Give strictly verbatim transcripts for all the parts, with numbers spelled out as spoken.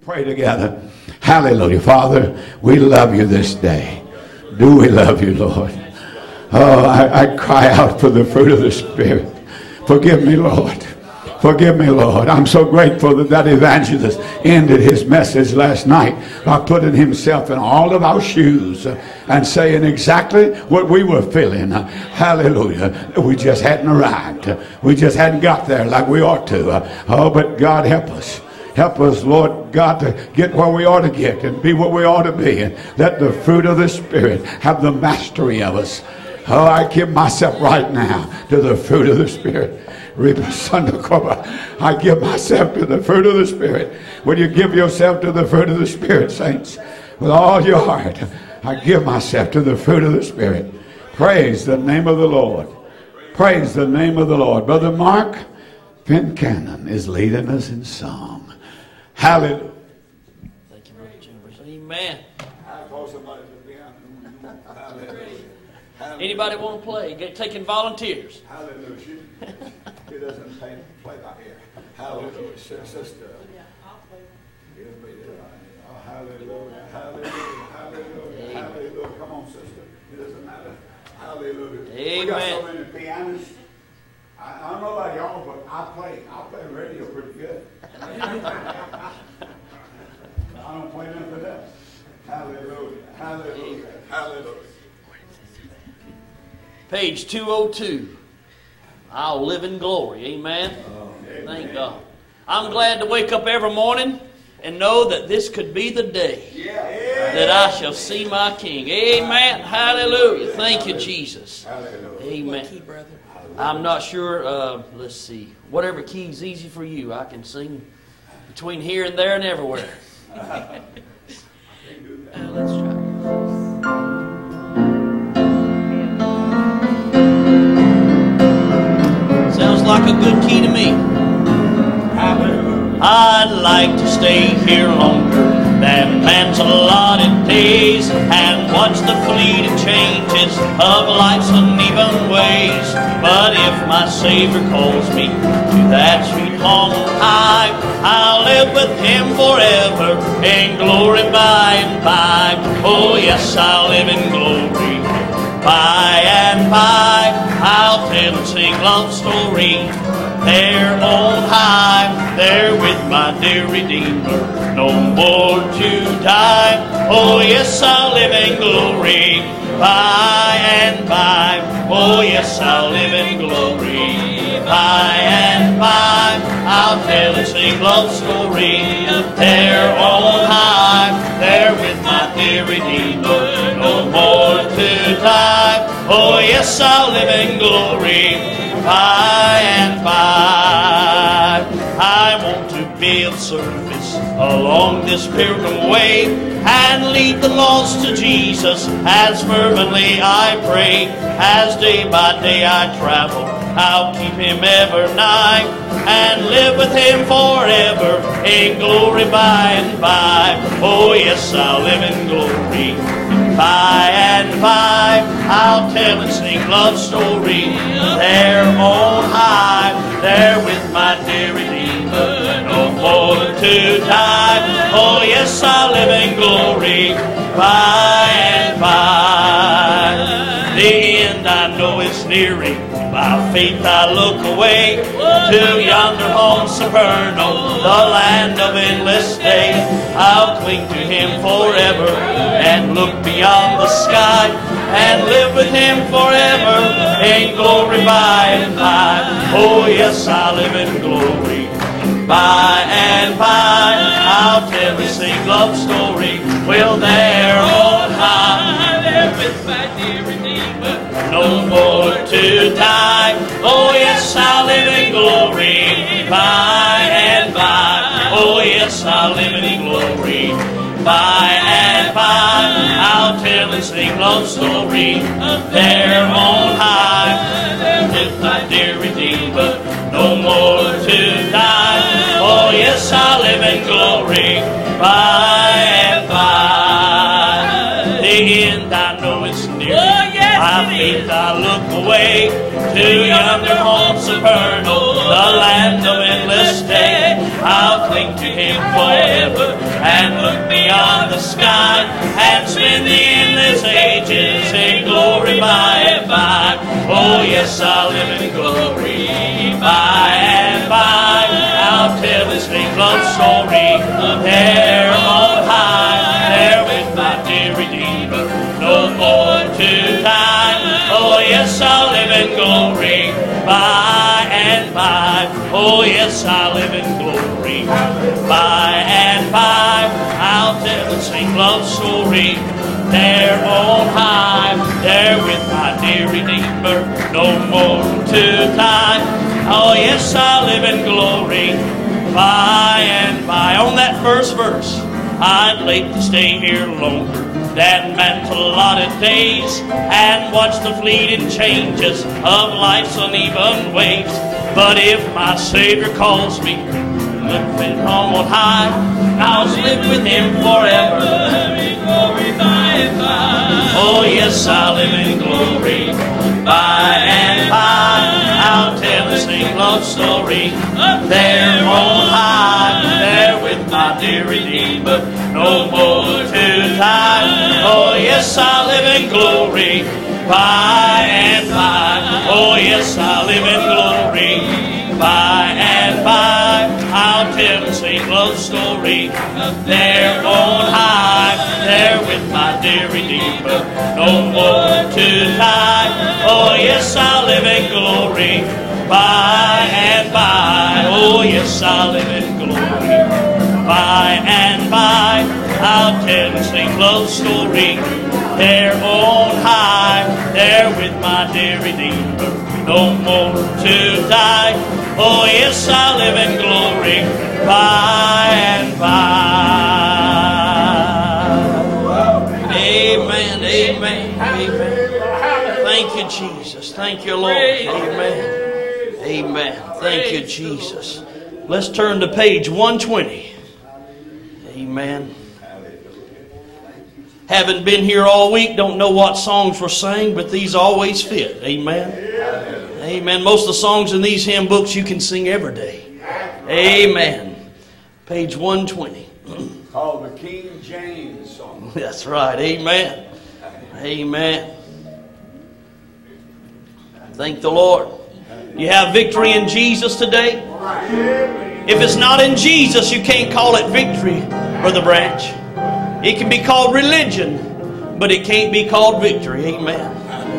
Pray together. Hallelujah. Father, we love you this day. Do we love you, Lord? Oh, I, I cry out for the fruit of the Spirit. Forgive me, Lord. Forgive me, Lord. I'm so grateful that that evangelist ended his message last night by putting himself in all of our shoes and saying exactly what we were feeling. Hallelujah. We just hadn't arrived. We just hadn't got there like we ought to. Oh, but God help us. Help us, Lord God, to get where we ought to get and be what we ought to be. And let the fruit of the Spirit have the mastery of us. Oh, I give myself right now to the fruit of the Spirit. I give myself to the fruit of the Spirit. Will you give yourself to the fruit of the Spirit, saints? With all your heart, I give myself to the fruit of the Spirit. Praise the name of the Lord. Praise the name of the Lord. Brother Mark Fincannon is leading us in song. Hallelujah. Thank you, Brother Chambers. Amen. Anybody want to play? Get, taking volunteers. Hallelujah. He doesn't play, play by ear. Hallelujah. Sister. Oh, hallelujah. Hallelujah. Hallelujah. Hallelujah. Come on, sister. It doesn't matter. Hallelujah. Amen. We got so many pianists. I, I don't know about y'all, but I play. I play radio pretty good. I don't play nothing else. Hallelujah. Hallelujah. Hallelujah. Page two oh two. I'll live in glory. Amen. Oh, amen. Thank God. I'm glad to wake up every morning and know that this could be the day yeah. that I shall see my King. Amen. Hallelujah. Thank you, Jesus. Hallelujah. Amen. Key, brother? I'm not sure. Uh, let's see. Whatever key is easy for you. I can sing between here and there and everywhere. uh, let's try. Sounds like a good key to me. I'd like to stay here longer than man's allotted days and watch the fleeting changes of life's uneven ways. But if my Savior calls me to that sweet home high, I'll live with Him forever in glory by and by. Oh yes, I'll live in glory by and by. I'll tell and sing love story there on high, there with my dear Redeemer, no more to die. Oh yes, I'll live in glory by and by. Oh yes, I'll live in glory by and by. I'll tell and sing love story there on high, there with my dear Redeemer, no more to die. Oh yes, I'll live in glory by and by. I want to be of service along this pilgrim way and lead the lost to Jesus as fervently I pray. As day by day I travel, I'll keep Him ever nigh and live with Him forever in glory by and by. Oh yes, I'll live in glory by and by. I'll tell and sing love story there on high, there with my dear Redeemer, no more to die. Oh yes, I'll live in glory by and by. The end I know is nearing. By faith I look away to yonder home supernal, the land of endless day. I'll cling to Him forever and look beyond the sky and live with Him forever in glory by and by. Oh yes, I'll live in glory by and by. I'll tell and sing love story, well there on high, there with my dear Redeemer, no more to die. Oh yes, I'll live in glory by and by. Oh yes, I'll live in glory by and by. I'll tell and sing love story there on high, there with my dear Redeemer, no more to die. Oh yes, I'll live in glory by and by. The end I know is near. By faith I look away to yonder home supernal, the land of endless day. I'll cling to Him forever died, and spend the endless ages in glory by and by. Oh yes, I'll live in glory by and by. I'll tell this big love story there on high, there with my dear Redeemer, no more to die. Oh yes, I'll live in glory by and by. Oh yes, I'll live in glory by and by. I'll tell the same love story there on high, there with my dear Redeemer, no more to die. Oh yes, I'll live in glory by and by. On that first verse, I'd like to stay here longer than man's allotted days, and watch the fleeting changes of life's uneven ways. But if my Savior calls me, live in home on high, I'll live with Him forever. Oh yes, I'll live in glory by and by. I'll tell the same love story there on high, there with my dear Redeemer, no more to die. Oh yes, I'll live in glory by and by. Oh yes, I'll live in glory by and by. I'll tell the same love story there on high, there with my dear Redeemer, no more to die. Oh yes, I'll live in glory by and by. Oh yes, I'll live in glory by and by. I'll tell the same love story there on high, there with my dear Redeemer, no more to die. Oh yes, I'll live in glory by and by. Amen, amen, amen. Thank you, Jesus. Thank you, Lord. Amen. Amen. Thank you, Jesus. Let's turn to page one twenty. Amen. Haven't been here all week, don't know what songs were sang, but these always fit. Amen. Amen. Most of the songs in these hymn books you can sing every day. Amen. Page one twenty. Called the King James song. That's right. Amen. Amen. Thank the Lord. You have victory in Jesus today. If it's not in Jesus, you can't call it victory, Brother Branch. It can be called religion, but it can't be called victory. Amen.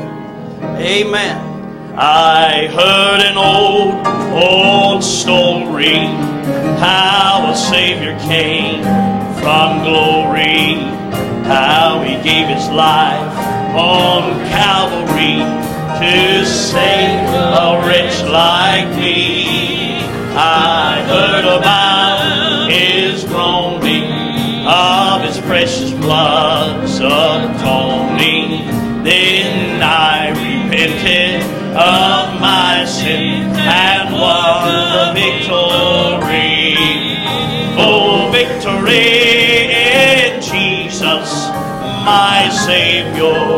Amen. I heard an old, old story, how a Savior came from glory, how He gave His life on Calvary to save a wretch like me. I heard about His groaning, of His precious blood's atoning. Then I repented of my sin and won the victory. Oh, victory in Jesus, my Savior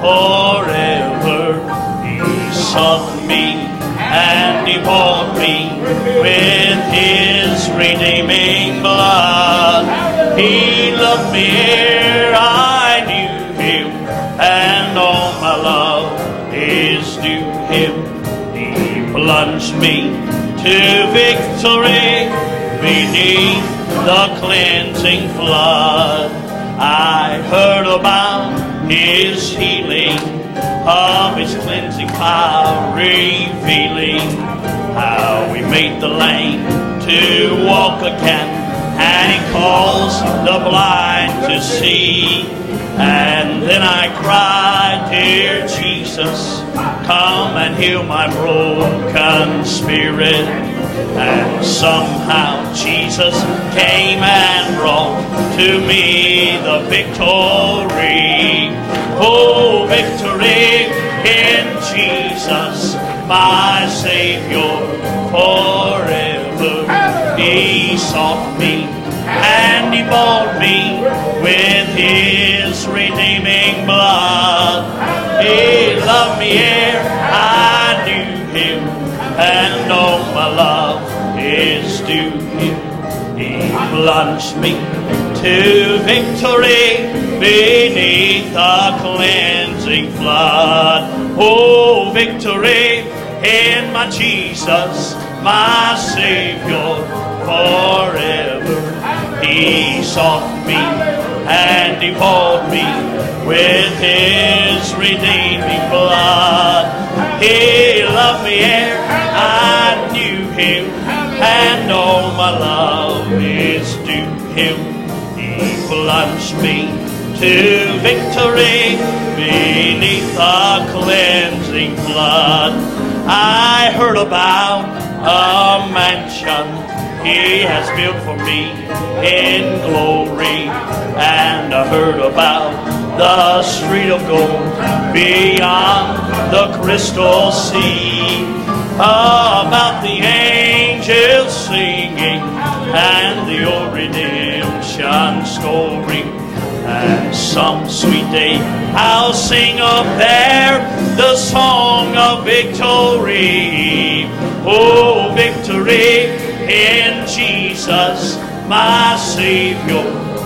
forever. He sought me and He bought me with His redeeming blood. He loved me ere I knew Him, and all my love is due Him. He plunged me to victory beneath the cleansing flood. I heard about His healing, of His cleansing power revealing, how He made the lame to walk again, and He calls the blind to see. And then I cried, dear Jesus, come and heal my broken spirit. And somehow Jesus came and brought to me the victory. Oh, victory in Jesus, my Savior forever. He sought me and He bought me with His redeeming blood. He loved me ere I knew Him, and all my love is due Him. He plunged me to victory beneath the cleansing flood. Oh, victory in my Jesus, my Savior forever. He sought me and He bought me with His redeeming blood. He loved me ere I knew Him, and all my love is due Him. He plunged me to victory beneath the cleansing flood. I heard about a mansion He has built for me in glory, and I heard about the street of gold beyond the crystal sea, about the angels singing and the old redemption story. And some sweet day I'll sing up there the song of victory. Oh, victory in Jesus, my Savior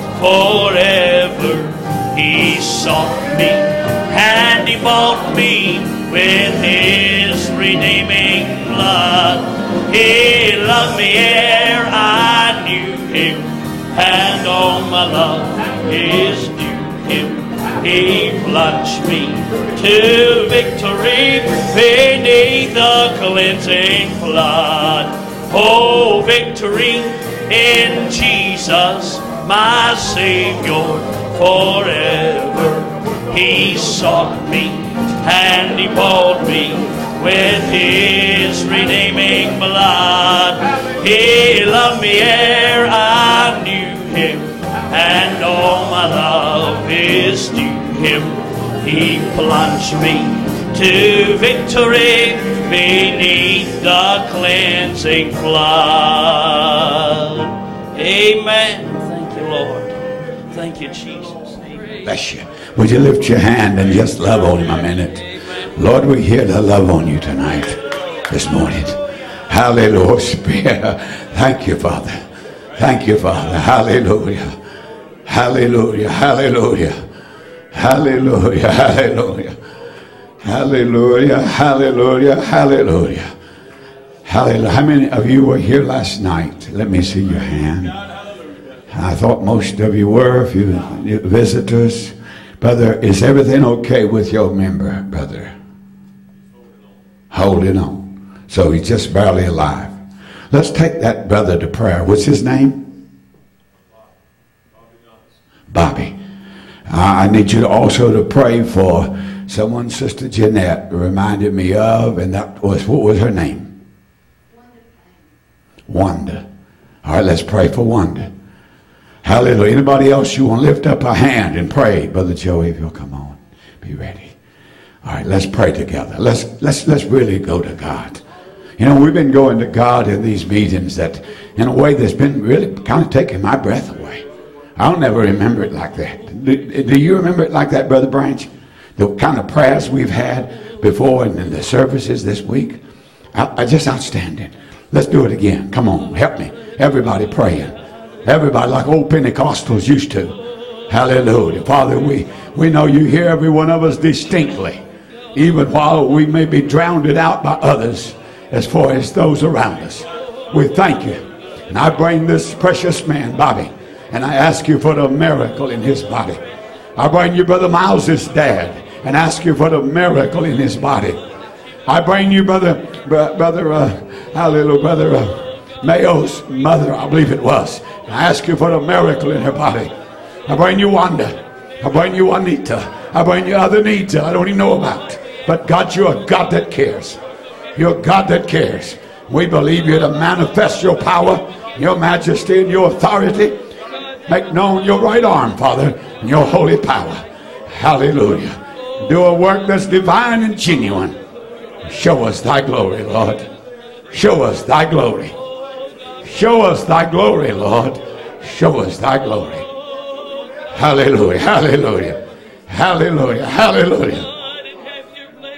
forever. He sought me and He bought me with His redeeming blood. He loved me ere I knew Him, and all my love is due Him. He plunged me to victory beneath the cleansing flood. Oh, victory in Jesus, my Savior forever. He sought me and He bought me with His redeeming blood. He loved me ere I knew Him, and all my love is due Him. He plunged me to victory beneath the cleansing flood. Amen. Thank you, Lord. Thank you, Jesus. Amen. Bless you. Would you lift your hand and just love on Him a minute? Lord, we're here to love on You tonight, this morning. Hallelujah. Spirit. Thank You, Father. Thank You, Father. Hallelujah. Hallelujah. Hallelujah. Hallelujah. Hallelujah. Hallelujah. Hallelujah. Hallelujah. Hallelujah. How many of you were here last night? Let me see your hand. I thought most of you were. If you, you visitors. Brother, is everything okay with your member, brother? Holding on. So he's just barely alive. Let's take that brother to prayer. What's his name? Bobby. I need you to also to pray for someone Sister Jeanette reminded me of, and that was, what was her name? Wanda. All right, let's pray for Wanda. Hallelujah. Anybody else you want to lift up a hand and pray? Brother Joey, if you'll come on, be ready. All right, let's pray together. Let's let's let's really go to God. You know, we've been going to God in these meetings that, in a way, that's been really kind of taking my breath away. I'll never remember it like that. Do, do you remember it like that, Brother Branch? The kind of prayers we've had before and in the services this week, I, I just outstanding. Let's do it again. Come on, help me. Everybody praying. Everybody like old Pentecostals used to. Hallelujah. Father, we, we know You hear every one of us distinctly, even while we may be drowned out by others as far as those around us. We thank You. And I bring this precious man, Bobby, and I ask You for the miracle in his body. I bring You Brother Miles' dad and ask You for the miracle in his body. I bring You Brother, brother, uh, hallelujah, Brother uh, Mayo's mother, I believe it was. I ask You for the miracle in her body. I bring You Wanda. I bring You Juanita. I bring You other needs that I don't even know about. But God, You're a God that cares. You're a God that cares. We believe You to manifest Your power, Your majesty, and Your authority. Make known Your right arm, Father, and Your holy power. Hallelujah. Do a work that's divine and genuine. Show us Thy glory, Lord. Show us Thy glory. Show us Thy glory, Lord. Show us Thy glory. Hallelujah. Hallelujah. Hallelujah. Hallelujah.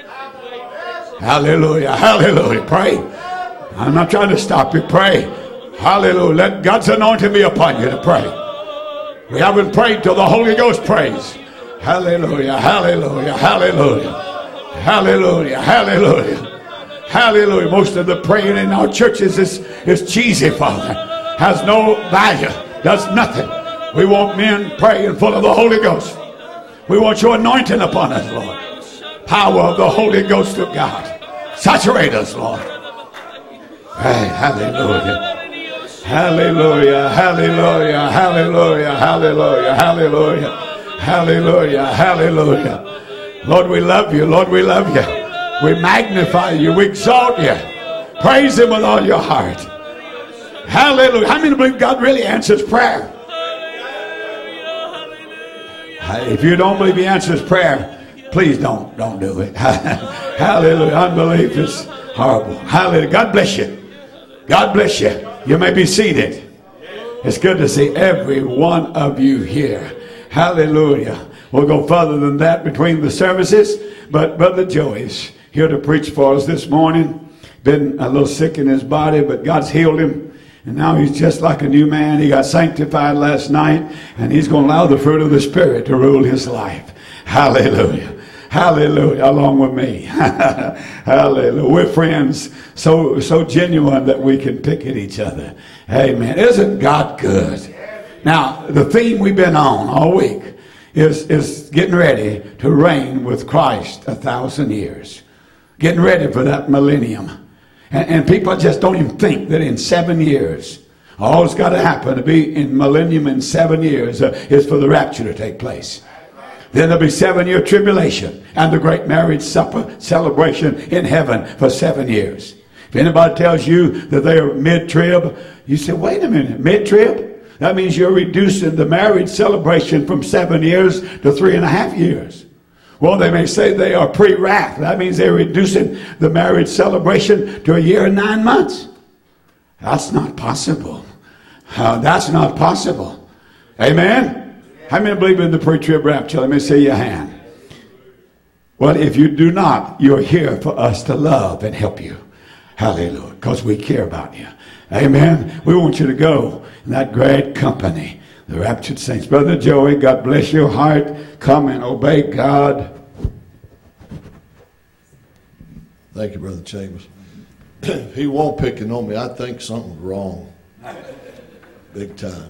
Hallelujah. Hallelujah. Pray. I'm not trying to stop you. Pray. Hallelujah. Let God's anointing be upon you to pray. We haven't prayed till the Holy Ghost prays. Hallelujah, hallelujah, hallelujah, hallelujah, hallelujah, hallelujah. Most of the praying in our churches is, is cheesy, Father. Has no value, does nothing. We want men praying full of the Holy Ghost. We want your anointing upon us, Lord. Power of the Holy Ghost of God. Saturate us, Lord. Hey, hallelujah. Hallelujah, hallelujah, hallelujah, hallelujah, hallelujah, hallelujah, hallelujah. Lord, we love you. Lord, we love you. We magnify you. We exalt you. Praise him with all your heart. Hallelujah. How many believe God really answers prayer? If you don't believe he answers prayer, please don't, don't do it. Hallelujah. Unbelief is horrible. Hallelujah. God bless you. God bless you. You may be seated. It's good to see every one of you here. Hallelujah. We'll go further than that between the services. But Brother Joey's here to preach for us this morning. Been a little sick in his body, but God's healed him. And now he's just like a new man. He got sanctified last night. And he's going to allow the fruit of the Spirit to rule his life. Hallelujah. Hallelujah, along with me. Hallelujah. We're friends so so genuine that we can pick at each other. Amen. Isn't God good? Now, the theme we've been on all week is, is getting ready to reign with Christ a thousand years. Getting ready for that millennium. And, and people just don't even think that in seven years, all that's got to happen to be in millennium in seven years uh, is for the rapture to take place. Then there'll be seven-year tribulation and the great marriage supper celebration in heaven for seven years. If anybody tells you that they are mid-trib, you say, wait a minute, mid-trib? That means you're reducing the marriage celebration from seven years to three and a half years. Well, they may say they are pre-wrath. That means they're reducing the marriage celebration to a year and nine months. That's not possible. Uh, that's not possible. Amen? How many believe in the pre-trib rapture? Let me see your hand. Well, if you do not, you're here for us to love and help you. Hallelujah. Because we care about you. Amen. We want you to go in that great company, the raptured saints. Brother Joey, God bless your heart. Come and obey God. Thank you, Brother Chambers. He won't picking on me. I think something's wrong. Big time.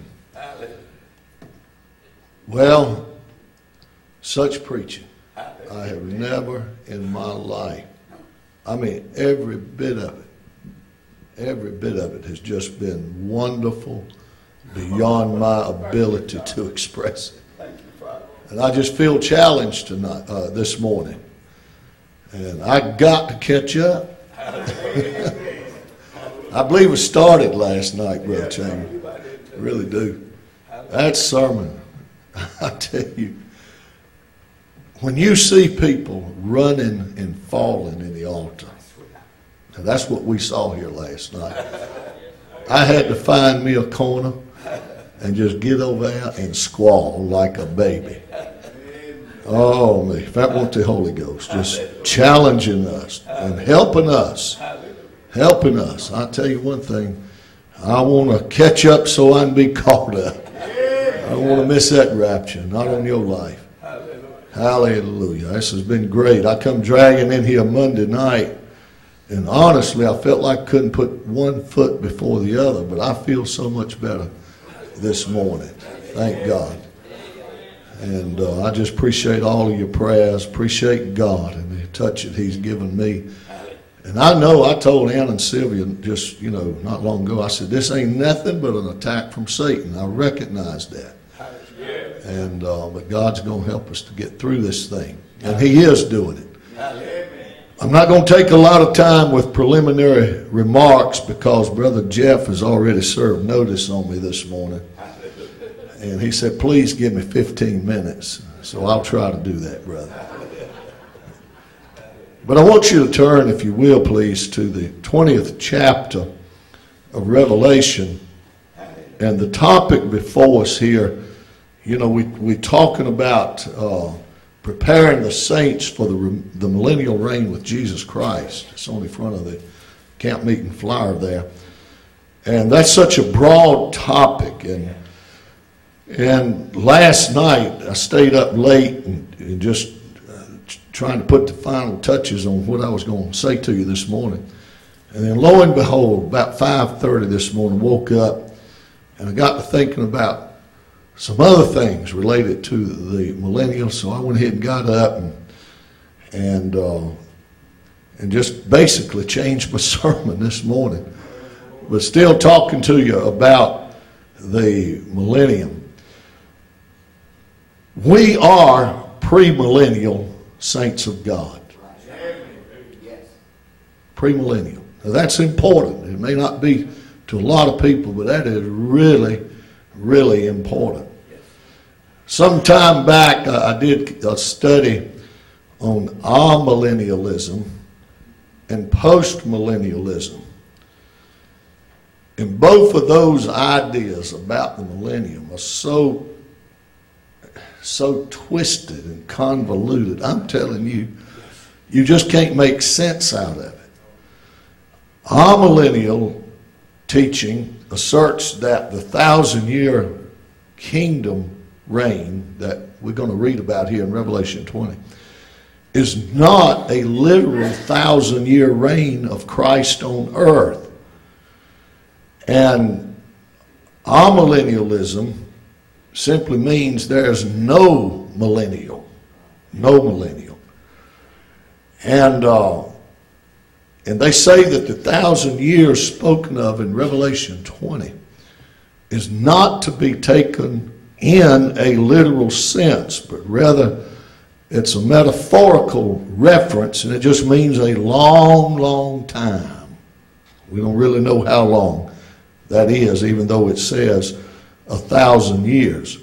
Well, such preaching I have never in my life. I mean, every bit of it, every bit of it has just been wonderful, beyond my ability to express it. And I just feel challenged tonight, uh, this morning. And I got to catch up. I believe it started last night, Brother Chambers. I really do. That sermon, I tell you, when you see people running and falling in the altar, and that's what we saw here last night. I had to find me a corner and just get over there and squall like a baby. Oh, me, if that weren't the Holy Ghost, just challenging us and helping us, helping us. I'll tell you one thing, I want to catch up so I can be caught up. I don't want to miss that rapture, not on your life. Hallelujah. This has been great. I come dragging in here Monday night, and honestly, I felt like I couldn't put one foot before the other, but I feel so much better this morning. Thank God. And uh, I just appreciate all of your prayers, appreciate God and the touch that he's given me. And I know I told Ann and Sylvia just, you know, not long ago, I said, this ain't nothing but an attack from Satan. I recognize that. And uh, but God's going to help us to get through this thing. And he is doing it. I'm not going to take a lot of time with preliminary remarks because Brother Jeff has already served notice on me this morning. And he said, please give me fifteen minutes. So I'll try to do that, brother. But I want you to turn, if you will, please, to the twentieth chapter of Revelation. And the topic before us here, you know, we, we're talking about uh, preparing the saints for the, the millennial reign with Jesus Christ. It's on the front of the camp meeting flyer there. And that's such a broad topic. And and last night I stayed up late and, and just uh, trying to put the final touches on what I was going to say to you this morning. And then lo and behold, about five thirty this morning, woke up and I got to thinking about some other things related to the millennial. So I went ahead and got up and and uh, and just basically changed my sermon this morning. But still talking to you about the millennium. We are premillennial saints of God. Premillennial. Now that's important. It may not be to a lot of people, but that is really, really important. Some time back, I did a study on amillennialism and postmillennialism. And both of those ideas about the millennium are so, so twisted and convoluted. I'm telling you, you just can't make sense out of it. Amillennial teaching asserts that the thousand-year kingdom reign that we're going to read about here in Revelation twenty is not a literal thousand-year reign of Christ on earth. And amillennialism simply means there's no millennial. No millennial. And, uh, and they say that the thousand years spoken of in Revelation twenty is not to be taken in a literal sense, but rather it's a metaphorical reference, and it just means a long, long time. We don't really know how long that is, even though it says a thousand years.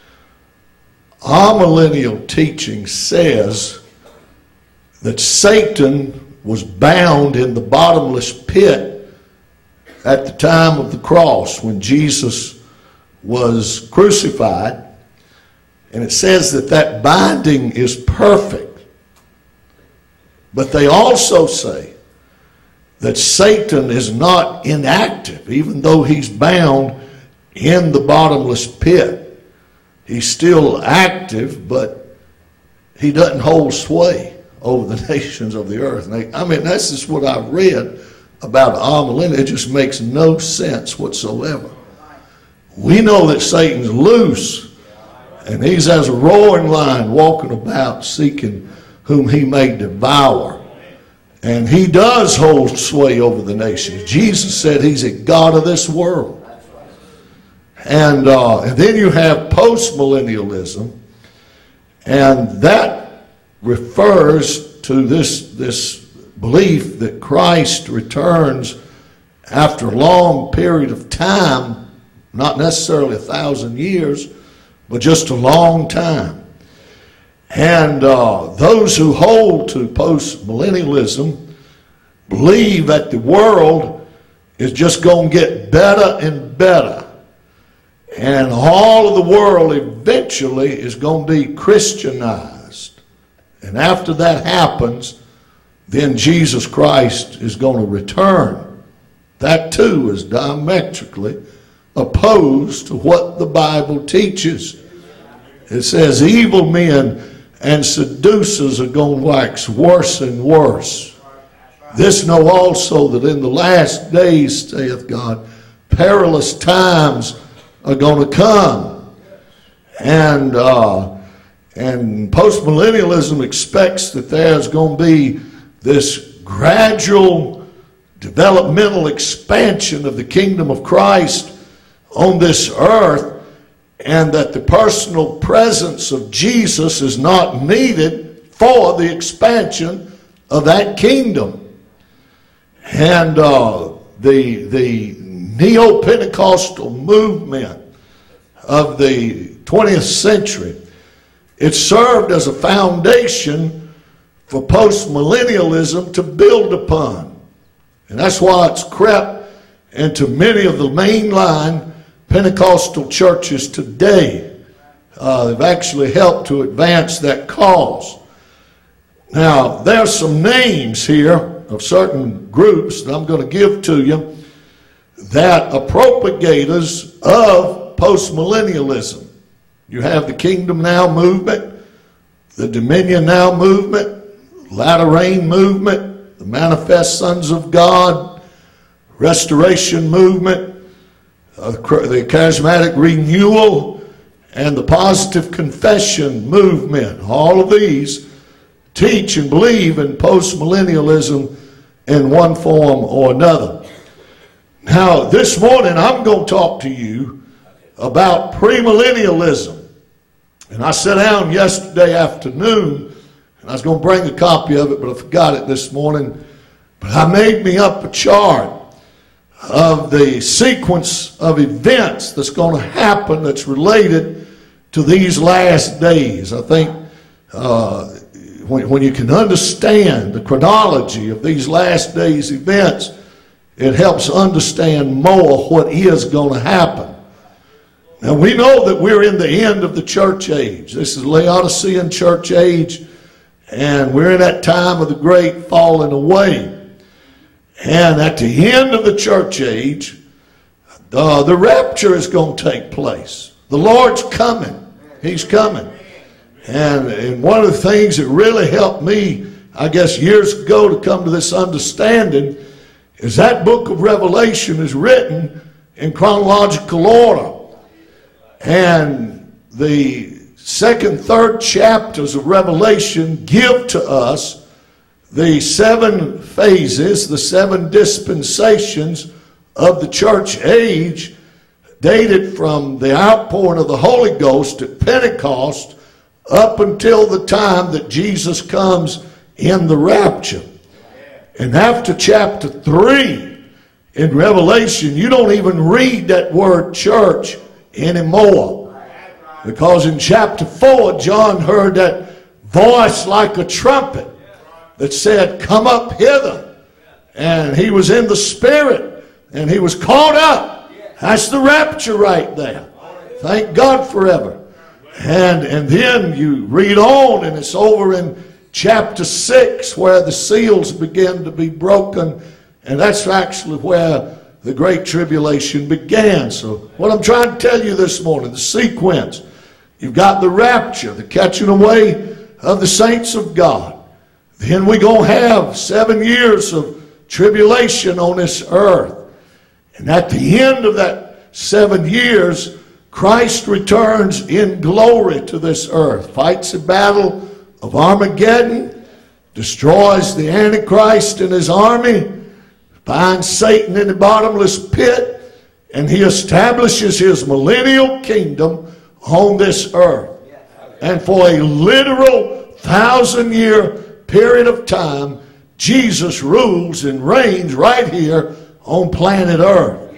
Amillennial teaching says that Satan was bound in the bottomless pit at the time of the cross when Jesus was crucified. And it says that that binding is perfect. But they also say that Satan is not inactive, even though he's bound in the bottomless pit. He's still active, but he doesn't hold sway over the nations of the earth. And they, I mean, that's just what I've read about amillennial. It just makes no sense whatsoever. We know that Satan's loose, and he's as a roaring lion walking about seeking whom he may devour. And he does hold sway over the nations. Jesus said he's a God of this world. And, uh, and then you have postmillennialism, and that refers to this, this belief that Christ returns after a long period of time, not necessarily a thousand years, but just a long time. And uh, those who hold to postmillennialism believe that the world is just going to get better and better. And all of the world eventually is going to be Christianized. And after that happens, then Jesus Christ is going to return. That too is diametrically opposed to what the Bible teaches. It says evil men and seducers are going to wax worse and worse. This know also that in the last days, saith God, perilous times are going to come. And uh, and postmillennialism expects that there's going to be this gradual developmental expansion of the kingdom of Christ on this earth, and that the personal presence of Jesus is not needed for the expansion of that kingdom. And uh, the, the neo-Pentecostal movement of the twentieth century, it served as a foundation for postmillennialism to build upon. And that's why it's crept into many of the mainline Pentecostal churches today. Uh, they've actually helped to advance that cause. Now, there's some names here of certain groups that I'm going to give to you that are propagators of postmillennialism. You have the Kingdom Now movement, the Dominion Now movement, Latter Rain movement, the Manifest Sons of God, Restoration movement, uh, the Charismatic Renewal, and the Positive Confession movement. All of these teach and believe in postmillennialism in one form or another. Now, this morning I'm going to talk to you about premillennialism. And I sat down yesterday afternoon, and I was going to bring a copy of it, but I forgot it this morning. But I made me up a chart of the sequence of events that's going to happen that's related to these last days. I think uh, when, when you can understand the chronology of these last days events, it helps understand more what is going to happen. Now, we know that we're in the end of the church age. This is Laodicean church age, and we're in that time of the great falling away. And at the end of the church age, uh, the rapture is going to take place. The Lord's coming. He's coming. And, and one of the things that really helped me, I guess, years ago to come to this understanding is that book of Revelation is written in chronological order. And the second, third chapters of Revelation give to us the seven phases, the seven dispensations of the church age, dated from the outpouring of the Holy Ghost at Pentecost up until the time that Jesus comes in the rapture. And after chapter three in Revelation, you don't even read that word church anymore. Because in chapter four, John heard that voice like a trumpet that said, "Come up hither." And he was in the Spirit, and he was caught up. That's the rapture right there. Thank God forever. And, and then you read on, and it's over in chapter six where the seals begin to be broken, and that's actually where the Great Tribulation began. So what I'm trying to tell you this morning, the sequence, you've got the rapture, the catching away of the saints of God. Then we're going to have seven years of tribulation on this earth. And at the end of that seven years, Christ returns in glory to this earth, fights a battle of Armageddon, destroys the Antichrist and his army, binds Satan in the bottomless pit, and he establishes his millennial kingdom on this earth. And for a literal thousand-year period of time, Jesus rules and reigns right here on planet earth.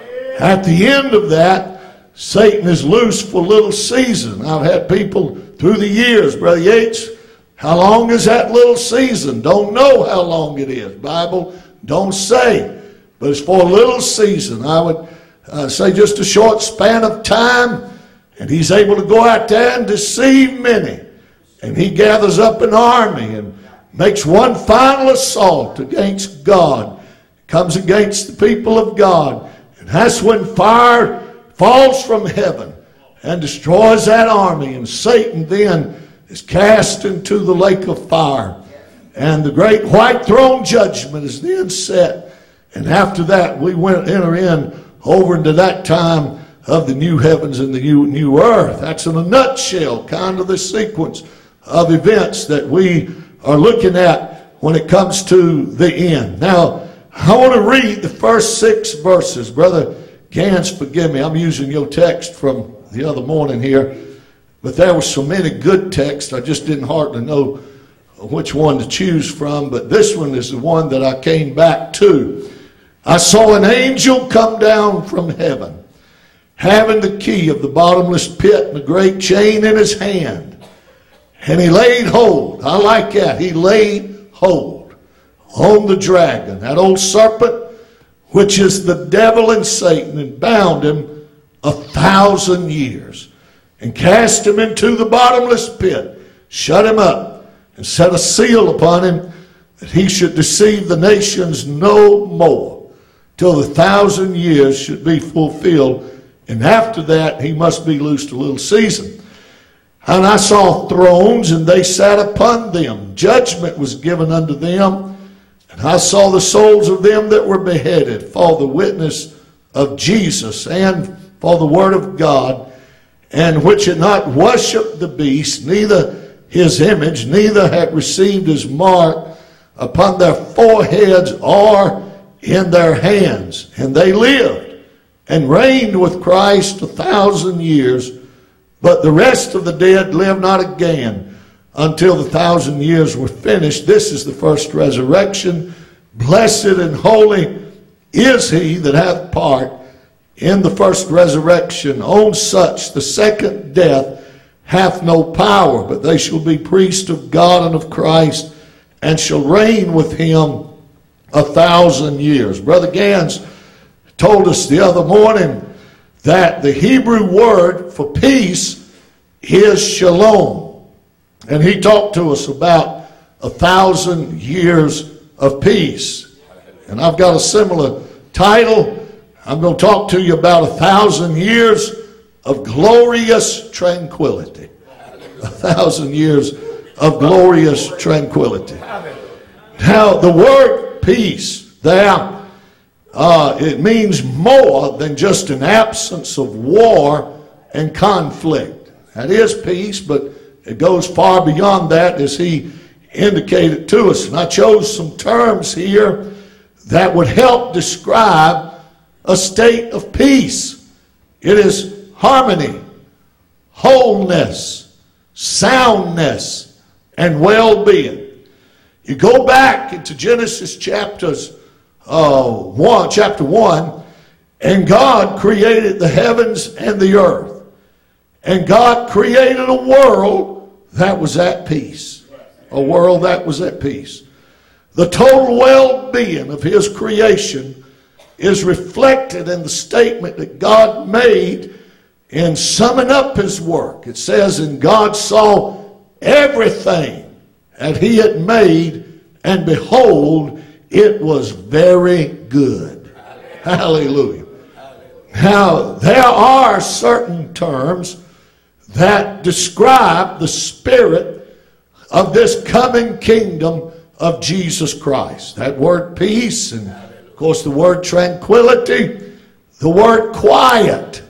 At the end of that, Satan is loose for a little season. I've had people through the years, Brother Yates, how long is that little season? Don't know how long it is. Bible don't say. But it's for a little season. I would uh, say just a short span of time. And he's able to go out there and deceive many. And he gathers up an army and makes one final assault against God. Comes against the people of God. And that's when fire falls from heaven and destroys that army. And Satan then is cast into the lake of fire. And the great white throne judgment is then set. And after that, we went enter in over into that time of the new heavens and the new, new earth. That's in a nutshell kind of the sequence of events that we are looking at when it comes to the end. Now, I want to read the first six verses. Brother Gans, forgive me, I'm using your text from the other morning here. But there were so many good texts, I just didn't hardly know which one to choose from. But this one is the one that I came back to. I saw an angel come down from heaven, having the key of the bottomless pit and a great chain in his hand. And he laid hold, I like that, he laid hold on the dragon, that old serpent, which is the devil and Satan, and bound him a thousand years, and cast him into the bottomless pit, shut him up, and set a seal upon him, that he should deceive the nations no more, till the thousand years should be fulfilled. And after that, he must be loosed a little season. And I saw thrones, and they sat upon them. Judgment was given unto them. And I saw the souls of them that were beheaded for the witness of Jesus and for the word of God, and which had not worshipped the beast, neither his image, neither had received his mark upon their foreheads or in their hands. And they lived and reigned with Christ a thousand years. But the rest of the dead lived not again until the thousand years were finished. This is the first resurrection. Blessed and holy is he that hath part in the first resurrection. On such the second death hath no power, but they shall be priests of God and of Christ, and shall reign with him a thousand years. Brother Gans told us the other morning that the Hebrew word for peace is shalom. And he talked to us about a thousand years of peace. And I've got a similar title. I'm going to talk to you about a thousand years of glorious tranquility. A thousand years of glorious tranquility. Now, the word peace there, uh, it means more than just an absence of war and conflict. That is peace, but it goes far beyond that, as he indicated to us. And I chose some terms here that would help describe a state of peace. It is harmony, wholeness, soundness, and well-being. You go back into Genesis chapters uh, one, chapter one, and God created the heavens and the earth. And God created a world that was at peace. A world that was at peace. The total well-being of his creation is reflected in the statement that God made in summing up his work. It says, and God saw everything that he had made, and behold, it was very good. Hallelujah. Now, there are certain terms that describe the spirit of this coming kingdom of Jesus Christ. That word peace, and of course the word tranquility, the word quiet,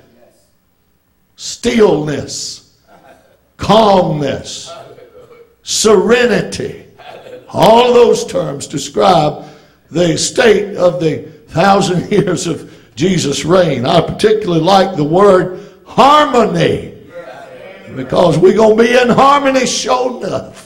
stillness, calmness, serenity. All of those terms describe the state of the thousand years of Jesus' reign. I particularly like the word harmony, because we're going to be in harmony sure enough.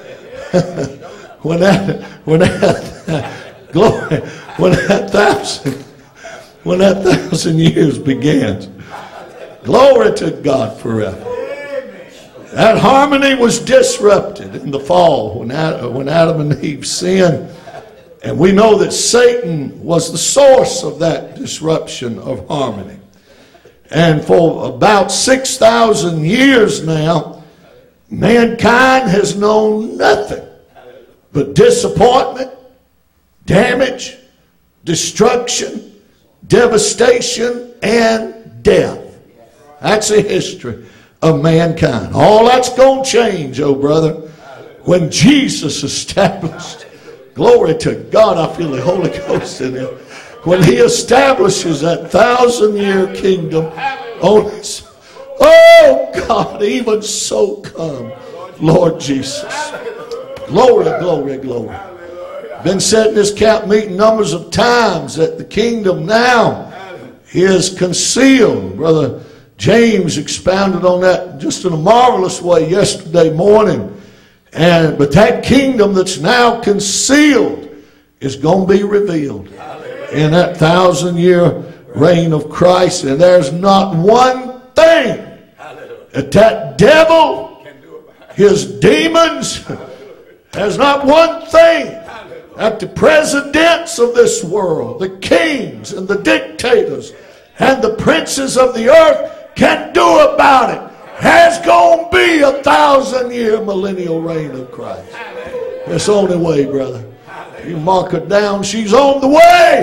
when that, when that, glory, when that thousand, when that thousand years begins. Glory to God forever. That harmony was disrupted in the fall when Adam, when Adam and Eve sinned. And we know that Satan was the source of that disruption of harmony. And for about six thousand years now, mankind has known nothing but disappointment, damage, destruction, devastation, and death. That's the history of mankind. All that's going to change, oh brother, when Jesus established, glory to God, I feel the Holy Ghost in him, when he establishes that thousand year kingdom on us. Oh God, even so come, Lord Jesus. Glory, glory, glory. Been said in this camp meeting numbers of times that the kingdom now is concealed. Brother James expounded on that just in a marvelous way yesterday morning. And but that kingdom that's now concealed is going to be revealed in that thousand year reign of Christ. And there's not one thing that that devil, his demons, there's not one thing that the presidents of this world, the kings and the dictators and the princes of the earth can do about it. There's going to be a thousand year millennial reign of Christ. It's on the way, brother. You mark her down, she's on the way.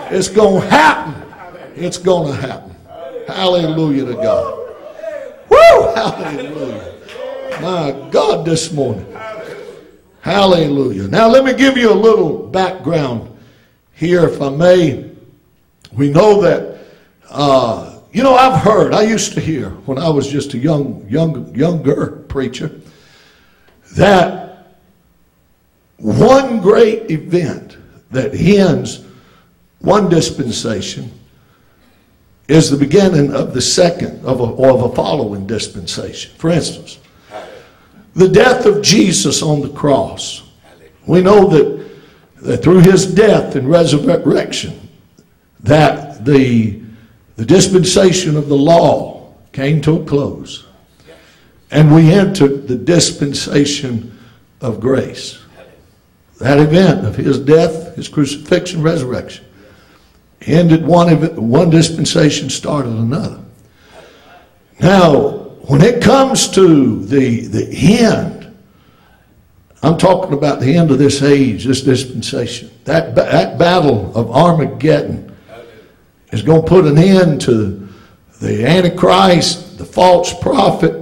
It's going to happen. It's going to happen. Hallelujah to God. Woo! Hallelujah. My God, this morning. Hallelujah. Now let me give you a little background here, if I may. We know that, uh, you know, I've heard, I used to hear when I was just a young, young, younger preacher, that one great event that ends one dispensation is the beginning of the second of a, or of a following dispensation. For instance, the death of Jesus on the cross. We know that, that through his death and resurrection, that the, the dispensation of the law came to a close. And we entered the dispensation of grace. That event of his death, his crucifixion, resurrection, ended one event, one dispensation, started another. Now, when it comes to the, the end, I'm talking about the end of this age, this dispensation. That, that battle of Armageddon is going to put an end to the Antichrist, the false prophet,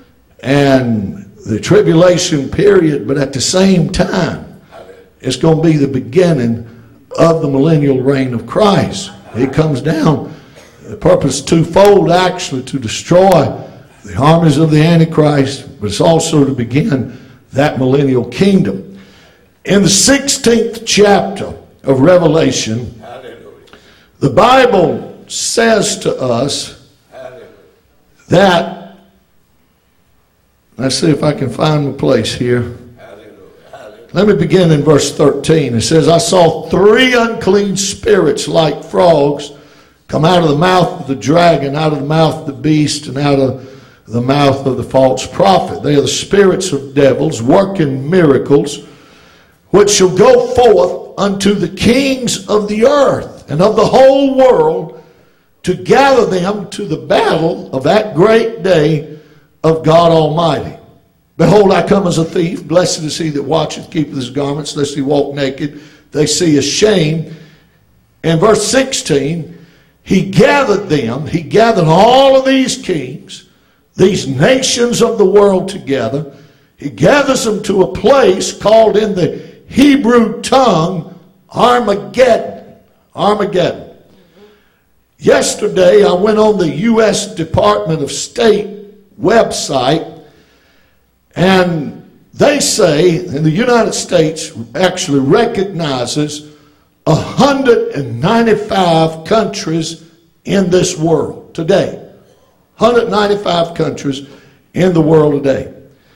and the tribulation period. But at the same time, it's going to be the beginning of the millennial reign of Christ. He comes down, the purpose twofold, actually, to destroy the armies of the Antichrist, but it's also to begin that millennial kingdom. In the sixteenth chapter of Revelation, hallelujah, the Bible says to us, hallelujah, that, let's see if I can find my place here. Hallelujah, hallelujah. Let me begin in verse thirteen. It says, I saw three unclean spirits like frogs come out of the mouth of the dragon, out of the mouth of the beast, and out of the mouth of the false prophet. They are the spirits of devils, working miracles, which shall go forth unto the kings of the earth and of the whole world, to gather them to the battle of that great day of God Almighty. Behold, I come as a thief. Blessed is he that watcheth, keepeth his garments, lest he walk naked. They see his shame. In verse sixteen, he gathered them, he gathered all of these kings, these nations of the world together. He gathers them to a place called in the Hebrew tongue Armageddon. Armageddon. Yesterday I went on the U S Department of State website, and they say, and the United States actually recognizes one hundred ninety-five countries in this world today. one hundred ninety-five countries in the world today.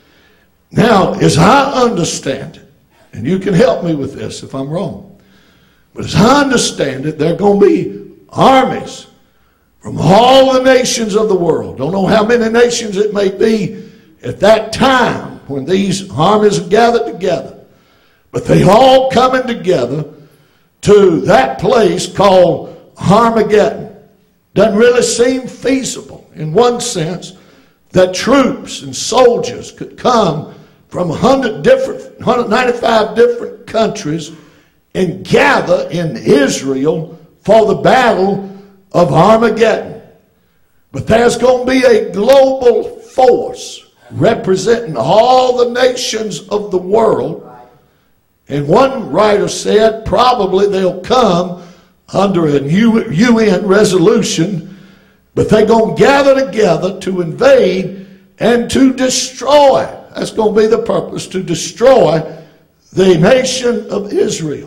Now, as I understand it, and you can help me with this if I'm wrong, but as I understand it, there are going to be armies from all the nations of the world. Don't know how many nations it may be at that time when these armies are gathered together, but they all coming together to that place called Armageddon. Doesn't really seem feasible in one sense that troops and soldiers could come from one hundred different, one hundred ninety-five different countries and gather in Israel for the battle of Armageddon. But there's going to be a global force representing all the nations of the world. And one writer said probably they'll come under a U N resolution, but they're going to gather together to invade and to destroy. That's going to be the purpose, to destroy the nation of Israel.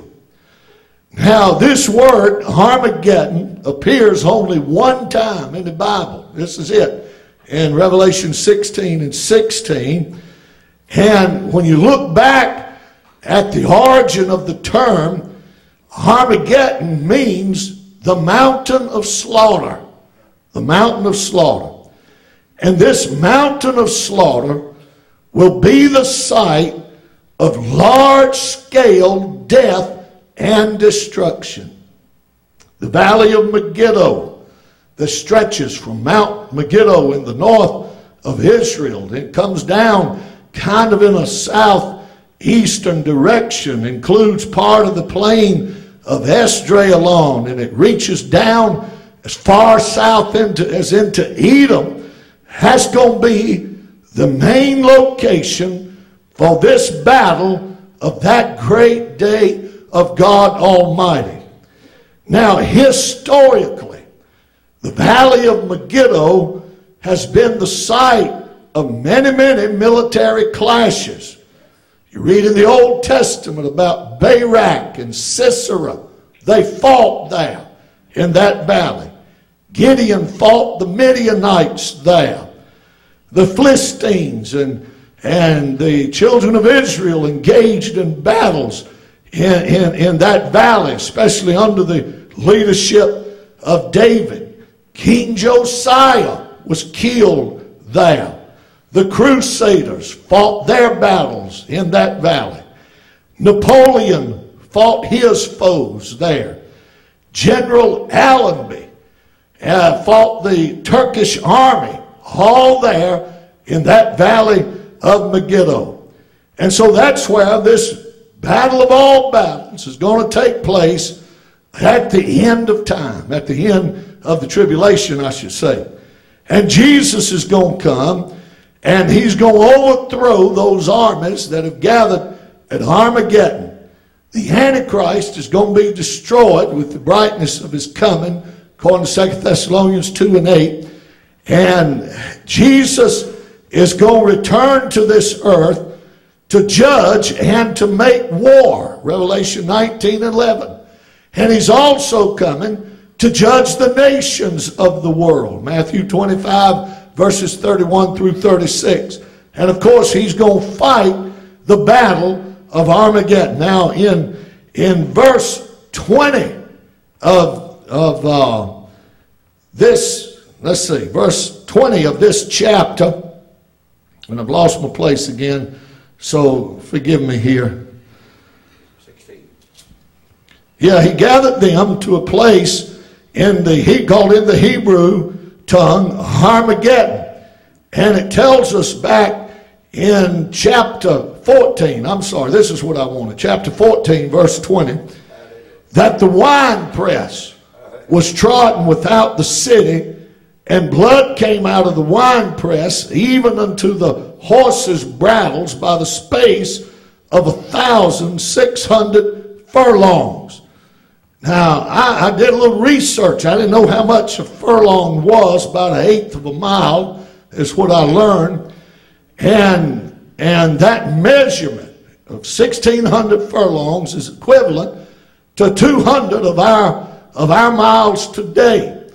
Now, this word Armageddon appears only one time in the Bible. This is it, in Revelation sixteen and sixteen. And when you look back at the origin of the term, Armageddon means the mountain of slaughter. The mountain of slaughter. And this mountain of slaughter will be the site of large-scale death and destruction. The valley of Megiddo that stretches from Mount Megiddo in the north of Israel. It comes down kind of in a southeastern direction, includes part of the plain of Esdraelon, and it reaches down as far south into, as into Edom. That's going to be the main location for this battle of that great day of God Almighty. Now, historically, the Valley of Megiddo has been the site of many, many military clashes. You read in the Old Testament about Barak and Sisera. They fought there in that valley. Gideon fought the Midianites there. The Philistines and, and the children of Israel engaged in battles in, in, in that valley, especially under the leadership of David. King Josiah was killed there. The Crusaders fought their battles in that valley. Napoleon fought his foes there. General Allenby uh, fought the Turkish army, all there in that valley of Megiddo. And so that's where this battle of all battles is going to take place at the end of time, at the end of the tribulation, I should say. And Jesus is going to come, and he's going to overthrow those armies that have gathered at Armageddon. The Antichrist is going to be destroyed with the brightness of his coming, according to Second Thessalonians two and eight. And Jesus is going to return to this earth to judge and to make war, Revelation nineteen and eleven. And he's also coming to judge the nations of the world, Matthew twenty-five, verses thirty-one through thirty-six. And of course, he's going to fight the battle of Armageddon. Now, in, in verse twenty of, of uh, this, let's see, verse twenty of this chapter, and I've lost my place again, so forgive me here. sixteen. Yeah, he gathered them to a place in the, he called in the Hebrew tongue, Armageddon. And it tells us back in chapter fourteen, I'm sorry, this is what I wanted, chapter fourteen, verse twenty, that the winepress was trodden without the city, and blood came out of the winepress, even unto the horses' bridles, by the space of a thousand six hundred furlongs. Now, I, I did a little research. I didn't know how much a furlong was. About an eighth of a mile is what I learned. And, and that measurement of sixteen hundred furlongs is equivalent to two hundred of our, of our miles today.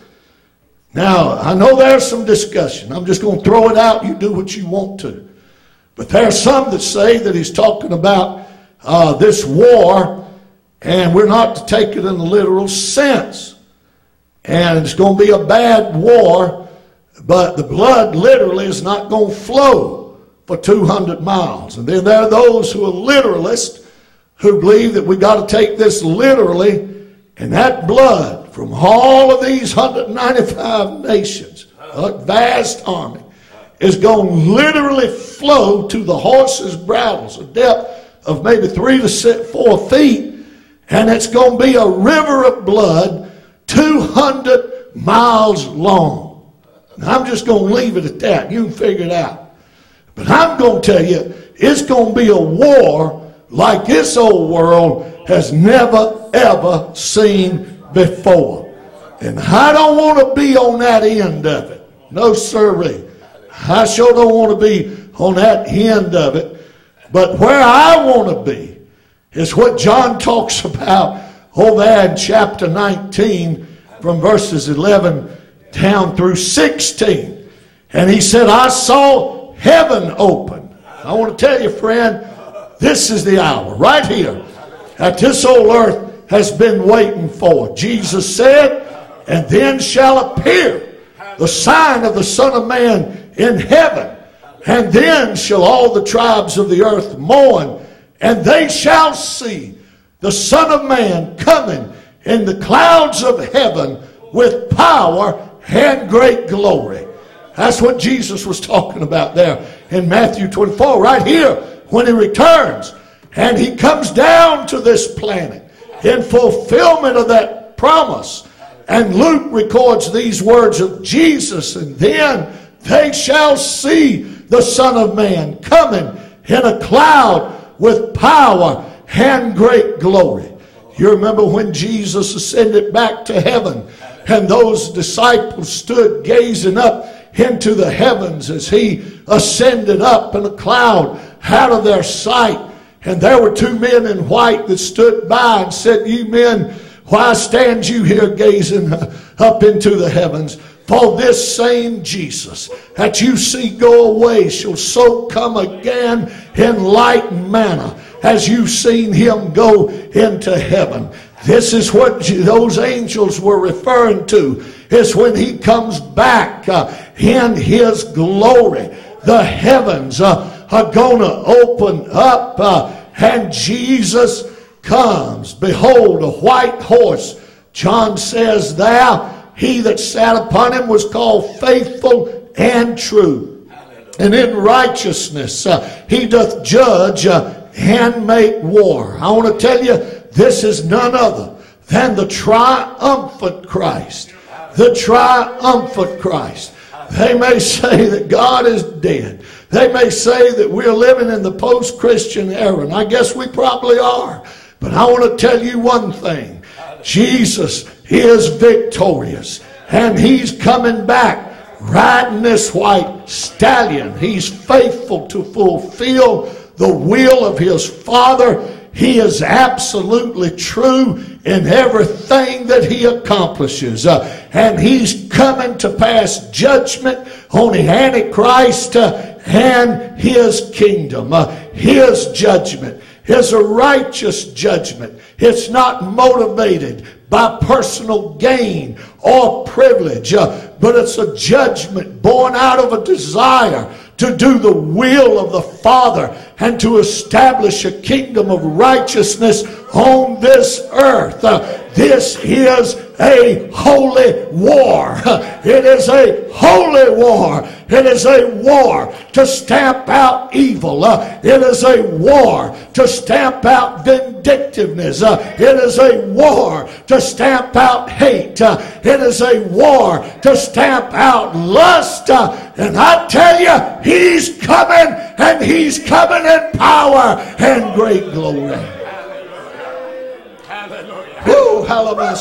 Now, I know there's some discussion. I'm just going to throw it out. You do what you want to. But there are some that say that he's talking about uh, this war, and we're not to take it in the literal sense. And it's going to be a bad war, but the blood literally is not going to flow for two hundred miles. And then there are those who are literalists who believe that we got to take this literally, and that blood from all of these one hundred ninety-five nations, a vast army, is going to literally flow to the horses' bridles, a depth of maybe three to six, four feet. And it's going to be a river of blood two hundred miles long. Now, I'm just going to leave it at that. You can figure it out. But I'm going to tell you, it's going to be a war like this old world has never, ever seen before. And I don't want to be on that end of it. No, sirree. I sure don't want to be on that end of it. But where I want to be is what John talks about over there in chapter nineteen from verses eleven down through sixteen. And he said, I saw heaven open. I want to tell you, friend, this is the hour right here that this old earth has been waiting for. Jesus said, and then shall appear the sign of the Son of Man in heaven. And then shall all the tribes of the earth mourn, and they shall see the Son of Man coming in the clouds of heaven with power and great glory. That's what Jesus was talking about there in Matthew twenty-four, right here, when he returns. And he comes down to this planet, in fulfillment of that promise. And Luke records these words of Jesus, and then they shall see the Son of Man coming in a cloud with power and great glory. You remember when Jesus ascended back to heaven, and those disciples stood gazing up into the heavens as he ascended up in a cloud out of their sight. And there were two men in white that stood by and said, "Ye men, why stand you here gazing up into the heavens? For this same Jesus that you see go away shall so come again in like manner as you've seen him go into heaven." This is what those angels were referring to. It's when he comes back uh, in his glory. The heavens uh, are going to open up uh, and Jesus comes. Behold, a white horse. John says there, he that sat upon him was called Faithful and True. And in righteousness uh, he doth judge uh, and make war. I want to tell you, this is none other than the triumphant Christ. The triumphant Christ. They may say that God is dead. They may say that we're living in the post-Christian era, and I guess we probably are. But I want to tell you one thing. Jesus is victorious, and he's coming back riding this white stallion. He's faithful to fulfill the will of his Father. He is absolutely true in everything that he accomplishes. Uh, and he's coming to pass judgment on the Antichrist uh, and his kingdom. Uh, his judgment is a righteous judgment. It's not motivated by personal gain or privilege, uh, but it's a judgment born out of a desire to do the will of the Father and to establish a kingdom of righteousness on this earth. Uh, this is a holy war. It is a holy war. It is a war to stamp out evil. Uh, it is a war to stamp out vindictiveness. Uh, it is a war to stamp out hate. Uh, it is a war to stamp out lust. Uh, and I tell you, he's coming, and he's coming in power and great glory. Woo, hallelujah.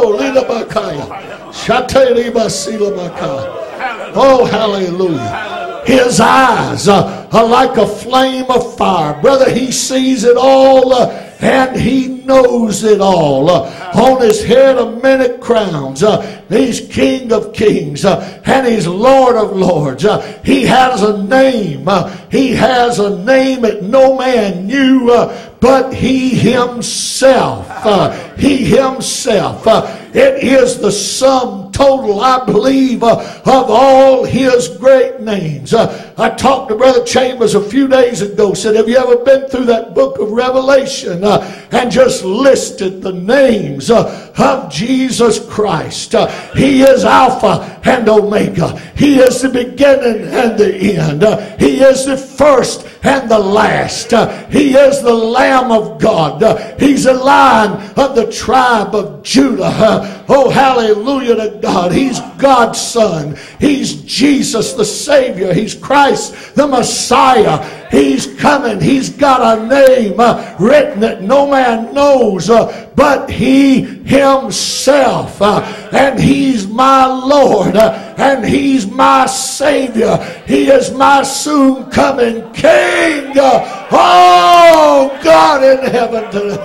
Oh, hallelujah. His eyes uh, are like a flame of fire. Brother, he sees it all uh, and he knows it all. Uh, on his head are many crowns. Uh, he's King of kings uh, and he's Lord of lords. Uh, he has a name. Uh, he has a name that no man knew uh, but he himself. Uh, he himself. Uh, it is the sum total, I believe, uh, of all his great names. Uh, I talked to Brother Chambers a few days ago, said, have you ever been through that book of Revelation uh, and just listed the names uh, of Jesus Christ? Uh, he is Alpha and Omega. He is the beginning and the end. Uh, he is the first and the last. Uh, he is the Lamb of God. Uh, he's the Lion of the tribe of Judah. Uh, oh, hallelujah to God. He's God's Son. He's Jesus the Savior. He's Christ the Messiah. He's coming. He's got a name uh, written that no man knows uh, but he himself. Uh, and he's my Lord. Uh, and he's my Savior. He is my soon coming King. Uh, oh, God in heaven today.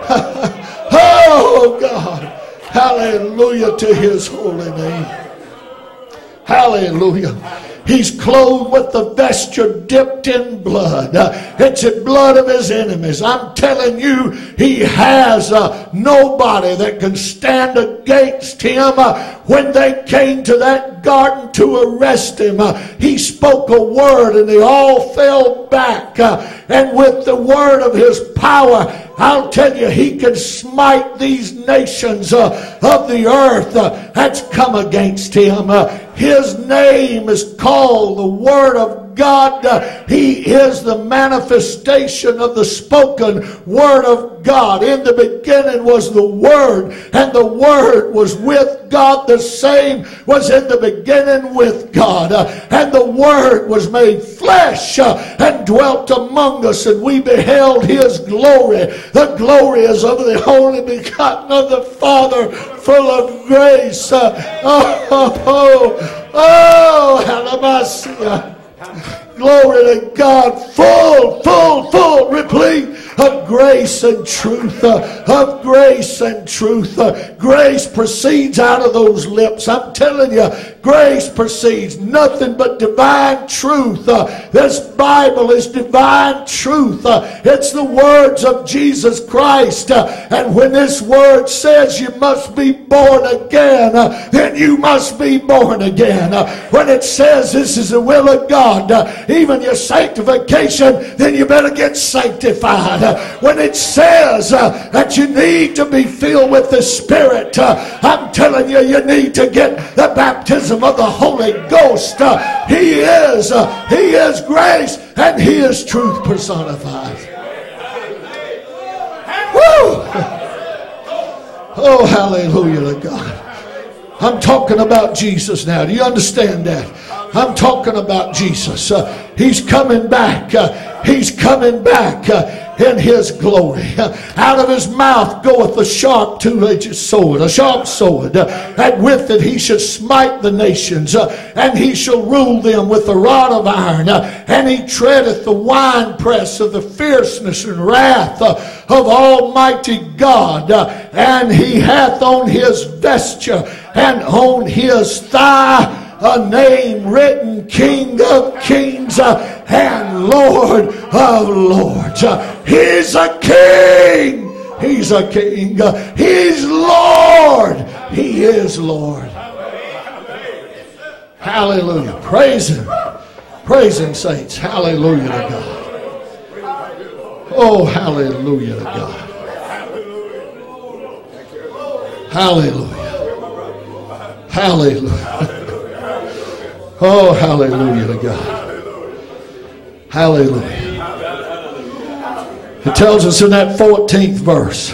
Oh, God. Hallelujah to his holy name. Hallelujah. He's clothed with the vesture dipped in blood. Uh, it's the blood of his enemies. I'm telling you, he has uh, nobody that can stand against him. Uh, when they came to that garden to arrest him, uh, he spoke a word and they all fell back. Uh, and with the word of his power, I'll tell you, he can smite these nations uh, of the earth uh, that's come against him. Uh, his name is called the Word of God. Uh, he is the manifestation of the spoken Word of God. In the beginning was the Word, and the Word was with God. The same was in the beginning with God. Uh, and the Word was made flesh uh, and dwelt among us, and we beheld His glory. The glory is of the only begotten of the Father, full of grace. Uh, oh, oh, oh, oh, hallelujah. Glory to God. Full, full, full, replete of grace and truth. Uh, of grace and truth. Uh, grace proceeds out of those lips. I'm telling you, grace proceeds nothing but divine truth. Uh, this Bible is divine truth. Uh, it's the words of Jesus Christ. Uh, and when this word says you must be born again, uh, then you must be born again. Uh, when it says this is the will of God, uh, even your sanctification, then you better get sanctified. Uh, when it says uh, that you need to be filled with the Spirit, uh, I'm telling you, you need to get the baptism of the Holy Ghost. Uh, he is, uh, He is grace, and He is truth personified. Woo! Oh, hallelujah to God. I'm talking about Jesus now. Do you understand that? I'm talking about Jesus. Uh, he's coming back. Uh, he's coming back uh, in His glory. Uh, out of His mouth goeth a sharp two-edged sword, a sharp sword, uh, and with it He shall smite the nations, uh, and He shall rule them with a rod of iron, uh, and He treadeth the winepress of the fierceness and wrath uh, of Almighty God, uh, and He hath on His vesture and on His thigh a name written, King of Kings uh, and Lord of Lords. Uh, he's a King. He's a King. Uh, he's Lord. He is Lord. Hallelujah. Praise Him. Praise Him, saints. Hallelujah to God. Oh, hallelujah to God. Hallelujah. Hallelujah. Oh, hallelujah to God. Hallelujah. It tells us in that fourteenth verse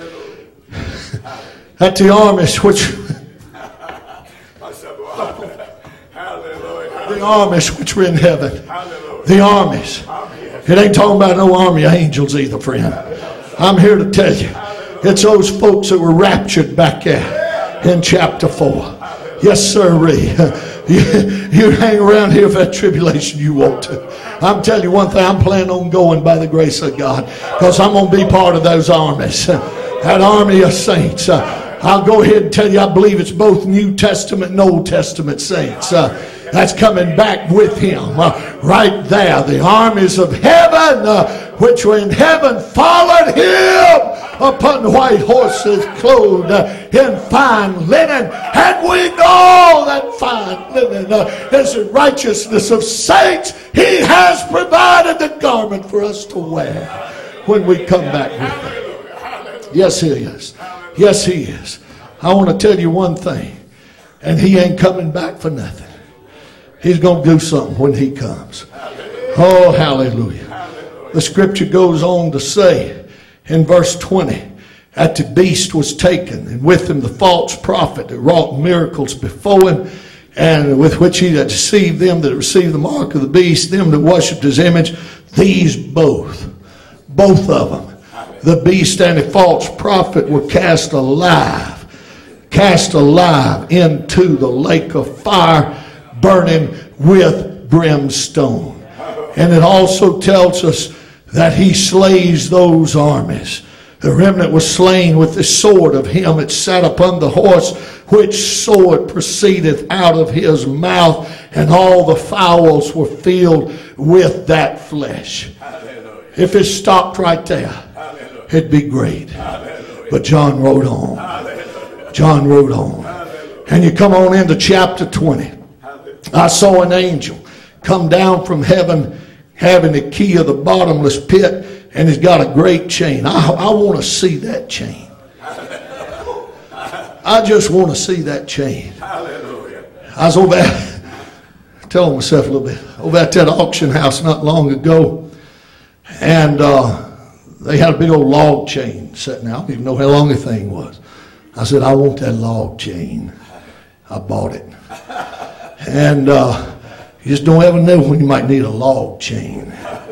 that the armies which the armies which were in heaven, the armies. It ain't talking about no army of angels either, friend. I'm here to tell you, it's those folks that were raptured back there in chapter four. Yes, sirree. You, you hang around here for that tribulation you want to. I'm telling you one thing, I'm planning on going by the grace of God, because I'm going to be part of those armies. That army of saints. Uh, I'll go ahead and tell you, I believe it's both New Testament and Old Testament saints. Uh, that's coming back with Him. Uh, right there. The armies of heaven, uh, which were in heaven, followed Him upon white horses, clothed uh, in fine linen. And we know that fine linen uh, is the righteousness of saints. He has provided the garment for us to wear when we come back with Him. Yes, He is. Yes, He is. I want to tell you one thing, and He ain't coming back for nothing. He's going to do something when He comes. Oh, hallelujah. The scripture goes on to say in verse twenty, that the beast was taken, and with him the false prophet that wrought miracles before him, and with which he had deceived them that received the mark of the beast, them that worshipped his image. These both, both of them, the beast and the false prophet, were cast alive, cast alive into the lake of fire, burning with brimstone. And it also tells us that He slays those armies. The remnant was slain with the sword of him that sat upon the horse, which sword proceedeth out of his mouth, and all the fowls were filled with that flesh. Hallelujah. If it stopped right there, hallelujah, it'd be great. Hallelujah. But John wrote on. Hallelujah. John wrote on. Hallelujah. And you come on into chapter twenty. Hallelujah. I saw an angel come down from heaven, having the key of the bottomless pit, and he's got a great chain. I, I want to see that chain. I just want to see that chain. Hallelujah. I was over there telling myself a little bit. Over at that auction house not long ago, and uh, they had a big old log chain sitting there. I don't even know how long the thing was. I said, I want that log chain. I bought it. And uh, you just don't ever know when you might need a log chain.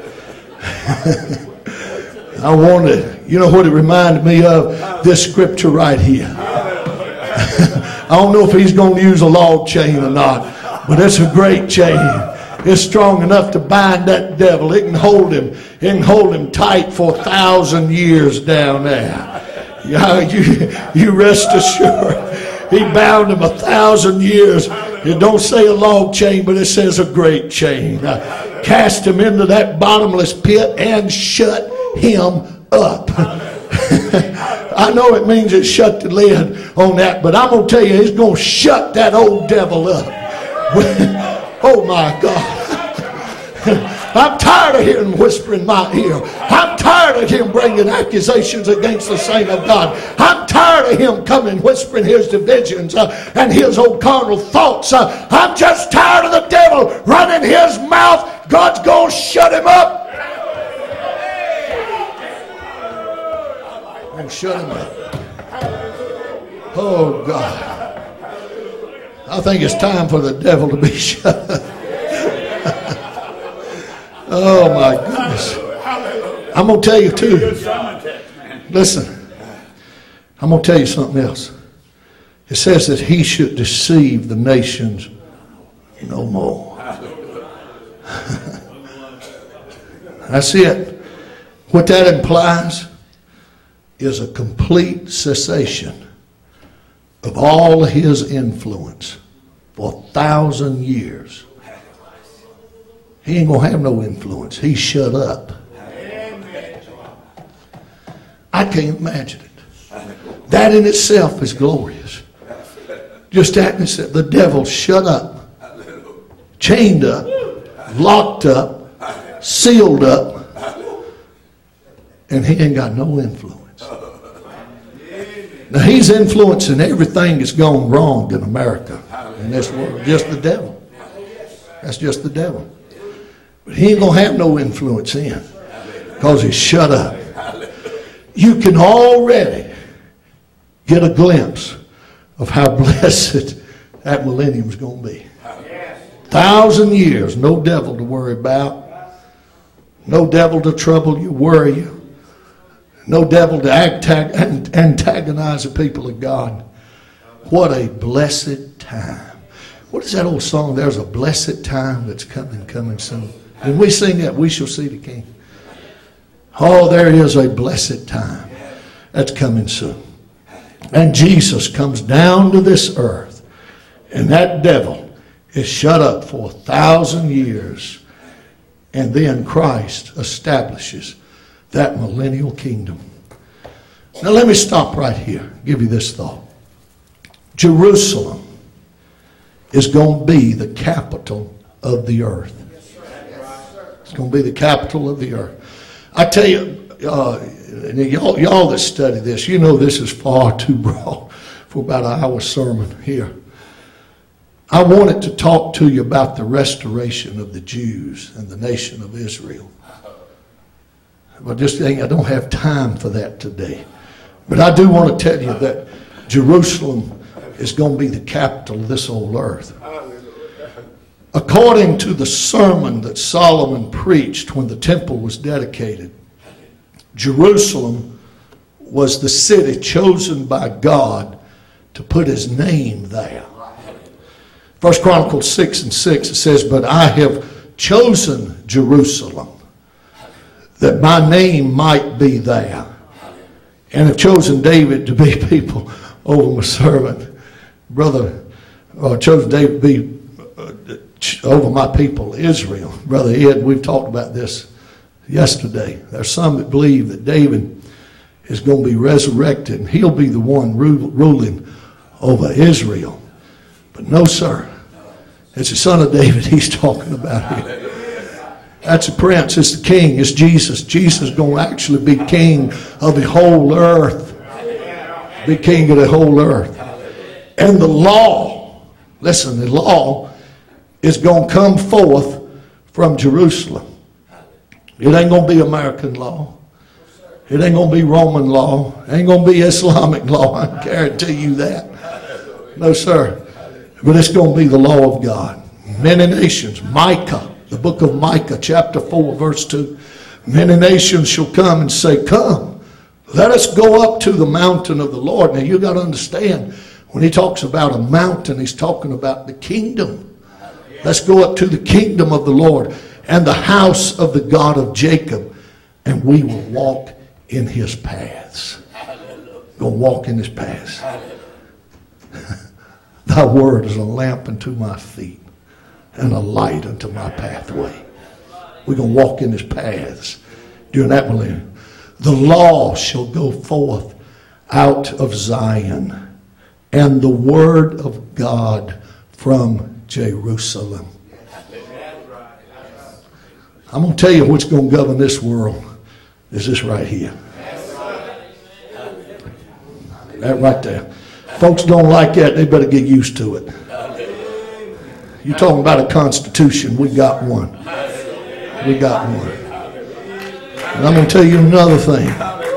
I wanted, you know what it reminded me of? This scripture right here. I don't know if he's going to use a log chain or not, but it's a great chain. It's strong enough to bind that devil. It can hold him. It can hold him tight for a thousand years down there. Yeah, you, you rest assured. He bound him a thousand years. It don't say a log chain, but it says a great chain. Uh, cast him into that bottomless pit and shut him up. I know it means it shut the lid on that, but I'm going to tell you, it's going to shut that old devil up. Oh my God. I'm tired of hearing him whisper in my ear. I'm tired of him bringing accusations against the saint of God. I'm tired of him coming whispering his divisions uh, and his old carnal thoughts. Uh, I'm just tired of the devil running his mouth. God's going to shut him up. And shut him up. Oh God. I think it's time for the devil to be shut up. Oh my goodness. I'm going to tell you too. Listen. I'm going to tell you something else. It says that he should deceive the nations no more. That's it. What that implies is a complete cessation of all his influence for a thousand years. He ain't going to have no influence. He's shut up. I can't imagine it. That in itself is glorious. Just that in itself. The devil's shut up, chained up, locked up, sealed up, and he ain't got no influence. Now he's influencing everything that's gone wrong in America in this world. Just the devil. That's just the devil. But he ain't going to have no influence in because he's shut up. You can already get a glimpse of how blessed that millennium's going to be. Thousand years, no devil to worry about. No devil to trouble you, worry you. No devil to antagonize the people of God. What a blessed time. What is that old song? There's a blessed time that's coming, coming soon. And we sing that, we shall see the King. Oh, there is a blessed time that's coming soon. And Jesus comes down to this earth. And that devil is shut up for a thousand years. And then Christ establishes that millennial kingdom. Now let me stop right here. Give you this thought. Jerusalem is going to be the capital of the earth. It's going to be the capital of the earth. I tell you, uh, y'all, y'all that study this, you know this is far too broad for about an hour sermon here. I wanted to talk to you about the restoration of the Jews and the nation of Israel. But just think, I don't have time for that today. But I do want to tell you that Jerusalem is going to be the capital of this old earth. According to the sermon that Solomon preached when the temple was dedicated, Jerusalem was the city chosen by God to put his name there. First Chronicles six and six, it says, but I have chosen Jerusalem, that my name might be there. And have chosen David to be people over my servant. Brother, uh, chosen David to be uh, over my people, Israel. Brother Ed, we've talked about this yesterday. There's some that believe that David is going to be resurrected and he'll be the one ru- ruling over Israel. But no, sir. It's the son of David he's talking about here. That's the prince. It's the king. It's Jesus. Jesus is going to actually be king of the whole earth. Be king of the whole earth. And the law, listen, the law is going to come forth from Jerusalem. It ain't going to be American law. It ain't going to be Roman law. It ain't going to be Islamic law. I guarantee you that. No, sir. But it's going to be the law of God. Many nations, Micah, the book of Micah, chapter four, verse two. Many nations shall come and say, come, let us go up to the mountain of the Lord. Now you got to understand, when he talks about a mountain, he's talking about the kingdom. Let's go up to the kingdom of the Lord and the house of the God of Jacob, and we will walk in his paths. Go walk in his paths. Thy word is a lamp unto my feet and a light unto my pathway. We're going to walk in his paths during that millennium. The law shall go forth out of Zion, and the word of God from Jerusalem. I'm going to tell you what's going to govern this world is this right here. That right there. Folks don't like that. They better get used to it. You're talking about a constitution. We got one. We got one. And I'm going to tell you another thing.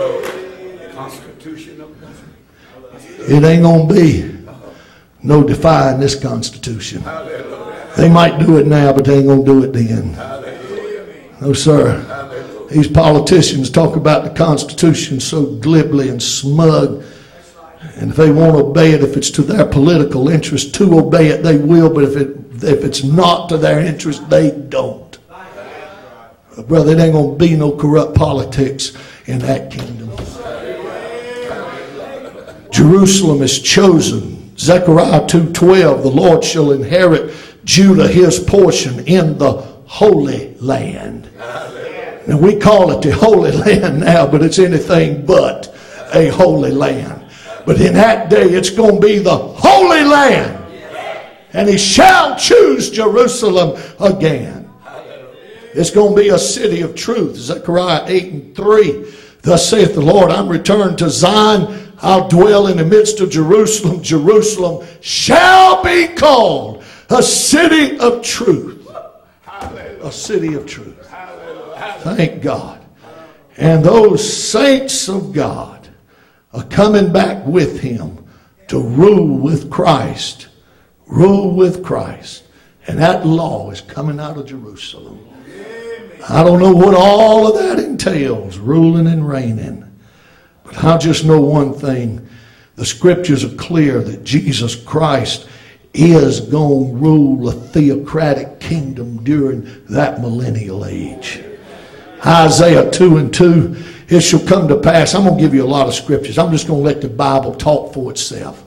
It ain't going to be no defying this Constitution. They might do it now, but they ain't going to do it then. No, sir. These politicians talk about the Constitution so glibly and smug. And if they won't obey it, if it's to their political interest to obey it, they will. But if it if it's not to their interest, they don't. Brother, it ain't going to be no corrupt politics in that kingdom. Jerusalem is chosen. Zechariah two twelve, the Lord shall inherit Judah his portion in the Holy Land. Now we call it the Holy Land now, but it's anything but a holy land. But in that day it's going to be the Holy Land. And he shall choose Jerusalem again. It's going to be a city of truth. Zechariah eight and three. Thus saith the Lord, I'm returned to Zion. I'll dwell in the midst of Jerusalem. Jerusalem shall be called a city of truth. A city of truth. Thank God. And those saints of God are coming back with him to rule with Christ. Rule with Christ. And that law is coming out of Jerusalem. I don't know what all of that entails, ruling and reigning. But I just know one thing. The scriptures are clear that Jesus Christ is going to rule a theocratic kingdom during that millennial age. Isaiah two and two, it shall come to pass. I'm going to give you a lot of scriptures. I'm just going to let the Bible talk for itself.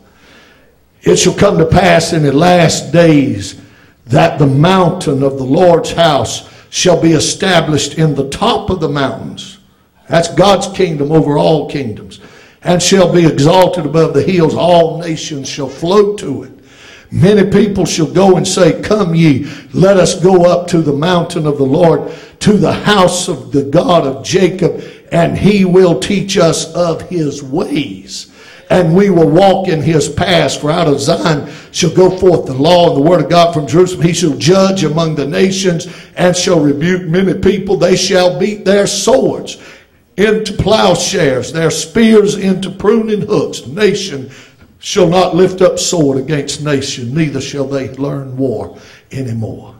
It shall come to pass in the last days that the mountain of the Lord's house shall be established in the top of the mountains. That's God's kingdom over all kingdoms. And shall be exalted above the hills. All nations shall flow to it. Many people shall go and say, come ye, let us go up to the mountain of the Lord, to the house of the God of Jacob, and he will teach us of his ways. And we will walk in his paths. For out of Zion shall go forth the law and the word of God from Jerusalem. He shall judge among the nations and shall rebuke many people. They shall beat their swords into plowshares, their spears into pruning hooks. Nation shall not lift up sword against nation, neither shall they learn war anymore.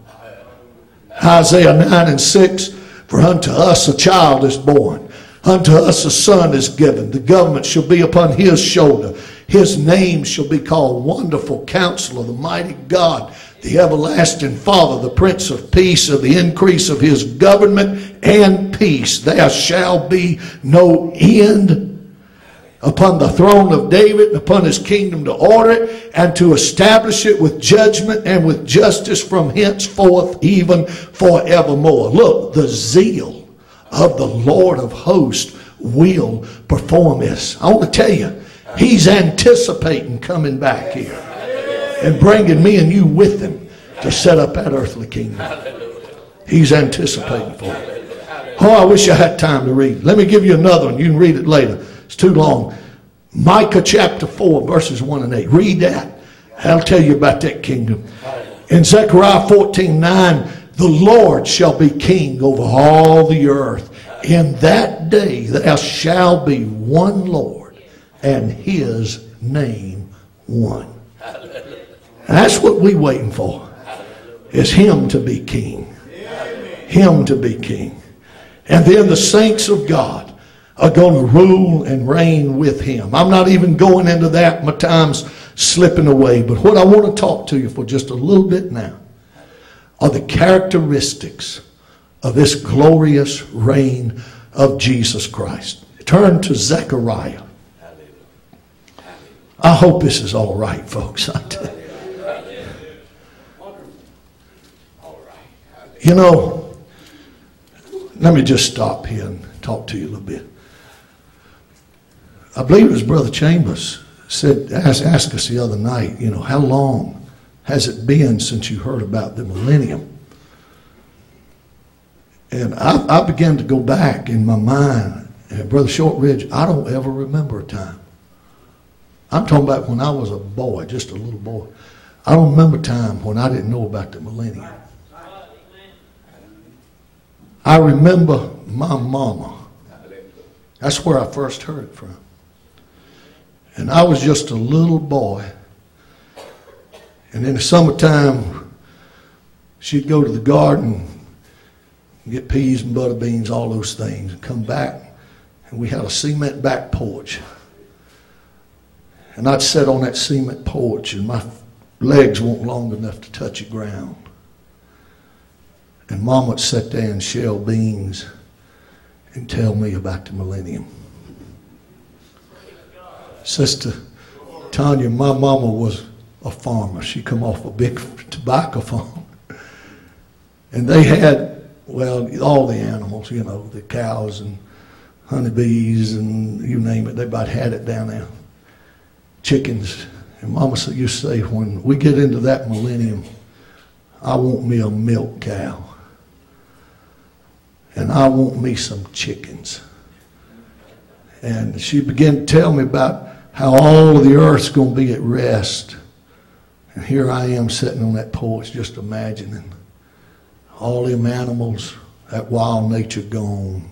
Isaiah nine and six, for unto us a child is born. Unto us a son is given. The government shall be upon his shoulder. His name shall be called Wonderful Counselor, the Mighty God, the Everlasting Father, the Prince of Peace. Of the increase of his government and peace there shall be no end. Upon the throne of David and upon his kingdom, to order it and to establish it with judgment and with justice from henceforth even forevermore. Look, the zeal of the Lord of hosts will perform this. I want to tell you, he's anticipating coming back here and bringing me and you with him to set up that earthly kingdom. He's anticipating for it. Oh, I wish I had time to read. Let me give you another one. You can read it later. It's too long. Micah chapter four, verses one and eight. Read that. I'll tell you about that kingdom. In Zechariah fourteen nine, the Lord shall be king over all the earth. In that day there shall be one Lord, and his name one. That's what we're waiting for, is him to be king. Him to be king. And then the saints of God are going to rule and reign with him. I'm not even going into that. My time's slipping away. But what I want to talk to you for just a little bit now are the characteristics of this glorious reign of Jesus Christ. Turn to Zechariah. I hope this is all right, folks. I tell you. You know, let me just stop here and talk to you a little bit. I believe it was Brother Chambers said, asked, asked us the other night, you know, how long has it been since you heard about the millennium? And I, I began to go back in my mind, and Brother Shortridge, I don't ever remember a time. I'm talking about when I was a boy, just a little boy. I don't remember a time when I didn't know about the millennium. I remember my mama. That's where I first heard it from. And I was just a little boy. And in the summertime, she'd go to the garden, get peas and butter beans, all those things, and come back. And we had a cement back porch. And I'd sit on that cement porch, and my legs weren't long enough to touch the ground. And Mom would sit there and shell beans and tell me about the millennium. Sister Tanya, my mama was a farmer. She come off a big tobacco farm. And they had, well, all the animals, you know, the cows and honeybees and you name it. They about had it down there. Chickens. And Mama used to say, when we get into that millennium, I want me a milk cow. And I want me some chickens. And she began to tell me about how all of the earth's going to be at rest. And here I am sitting on that porch just imagining all them animals, that wild nature gone.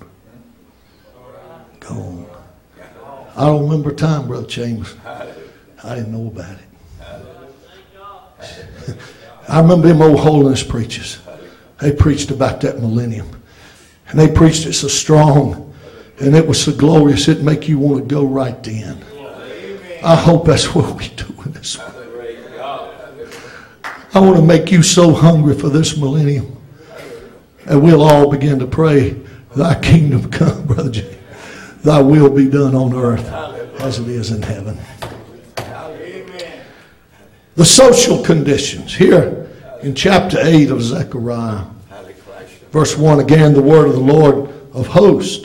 Gone. I don't remember a time, Brother Chambers, I didn't know about it. I remember them old holiness preachers. They preached about that millennium. And they preached it so strong. And it was so glorious, it'd make you want to go right then. I hope that's what we're doing this one. I want to make you so hungry for this millennium. And we'll all begin to pray, thy kingdom come, Brother Jay. Thy will be done on earth as it is in heaven. The social conditions. Here in chapter eight of Zechariah. Verse one, again, the word of the Lord of hosts.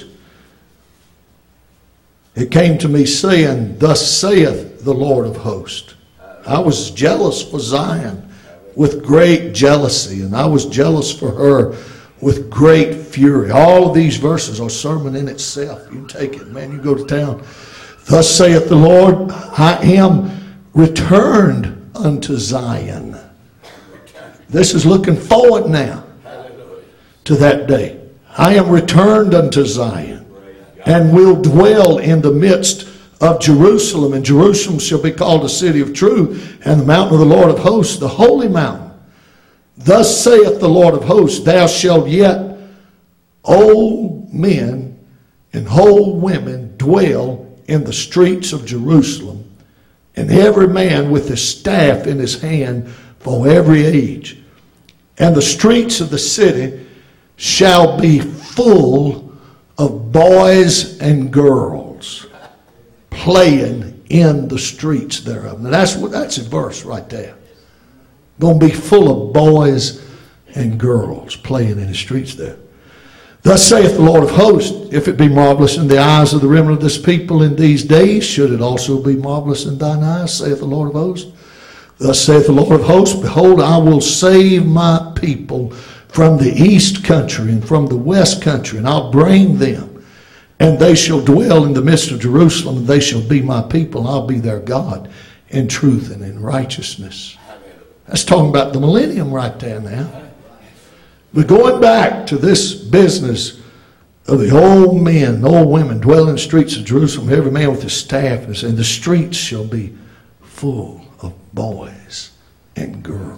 It came to me saying, thus saith the Lord of hosts. I was jealous for Zion with great jealousy, and I was jealous for her with great fury. All of these verses are sermon in itself. You can take it, man. You go to town. Thus saith the Lord, I am returned unto Zion. This is looking forward now to that day. I am returned unto Zion and will dwell in the midst of Jerusalem. And Jerusalem shall be called the city of truth and the mountain of the Lord of hosts, the holy mountain. Thus saith the Lord of hosts, thou shalt yet old men and old women dwell in the streets of Jerusalem, and every man with his staff in his hand for every age. And the streets of the city shall be full of boys and girls playing in the streets thereof. Now that's what that's a verse right there. Going to be full of boys and girls playing in the streets there. Thus saith the Lord of hosts, if it be marvelous in the eyes of the remnant of this people in these days, should it also be marvelous in thine eyes, saith the Lord of hosts. Thus saith the Lord of hosts, behold, I will save my people from the east country and from the west country, and I'll bring them, and they shall dwell in the midst of Jerusalem, and they shall be my people, and I'll be their God in truth and in righteousness. That's talking about the millennium right there now. But going back to this business of the old men, the old women dwelling in the streets of Jerusalem, every man with his staff, and the streets shall be full of boys and girls.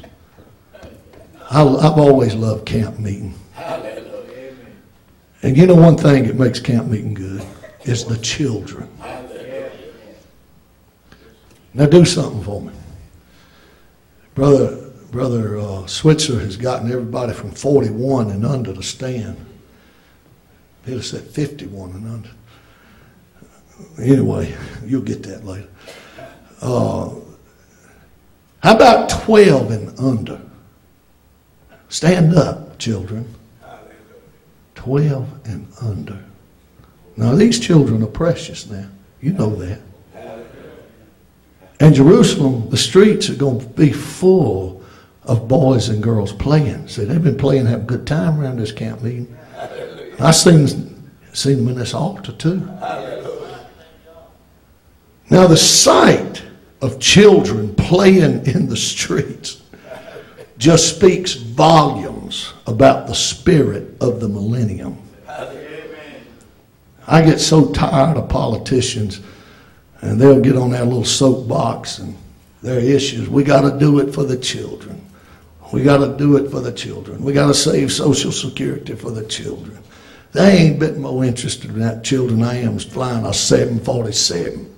I, I've always loved camp meeting. And you know one thing that makes camp meeting good is the children. Now do something for me. Brother Brother uh, Switzer has gotten everybody from forty-one and under to stand. He'll have said fifty-one and under. Anyway, you'll get that later. Uh, how about twelve and under? Stand up, children. twelve and under. Now, these children are precious now. You know that. And Jerusalem, the streets are going to be full of boys and girls playing. See, they've been playing, having a good time around this camp meeting. I've seen, seen them in this altar too. Now, the sight of children playing in the streets just speaks volumes about the spirit of the millennium. I get so tired of politicians, and they'll get on that little soapbox and their issues. We got to do it for the children. We got to do it for the children. We got to save Social Security for the children. They ain't a bit more interested in that children I am flying a seven forty-seven.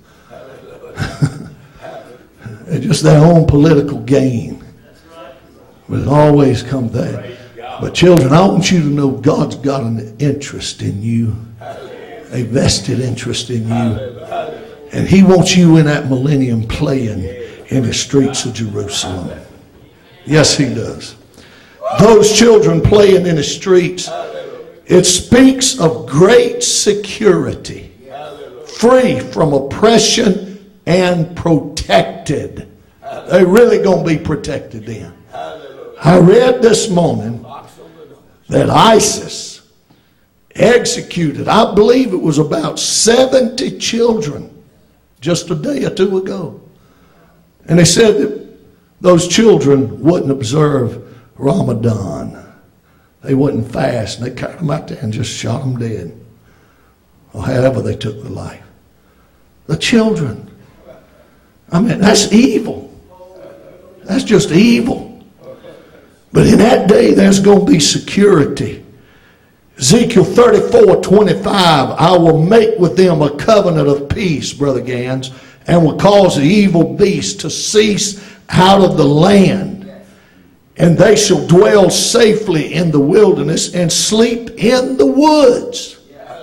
It's just their own political gain. But it always comes there. But children, I want you to know God's got an interest in you. A vested interest in you. And he wants you in that millennium playing in the streets of Jerusalem. Yes, he does. Those children playing in the streets, it speaks of great security, free from oppression and protected. They're really going to be protected then. I read this morning that ISIS executed, I believe it was about seventy children just a day or two ago. And they said that those children wouldn't observe Ramadan. They wouldn't fast. And they carried them out there and just shot them dead. Or however they took the life. The children. I mean, that's evil. That's just evil. But in that day, there's going to be security. Ezekiel thirty-four twenty-five, I will make with them a covenant of peace, Brother Gans, and will cause the evil beast to cease out of the land. And they shall dwell safely in the wilderness and sleep in the woods.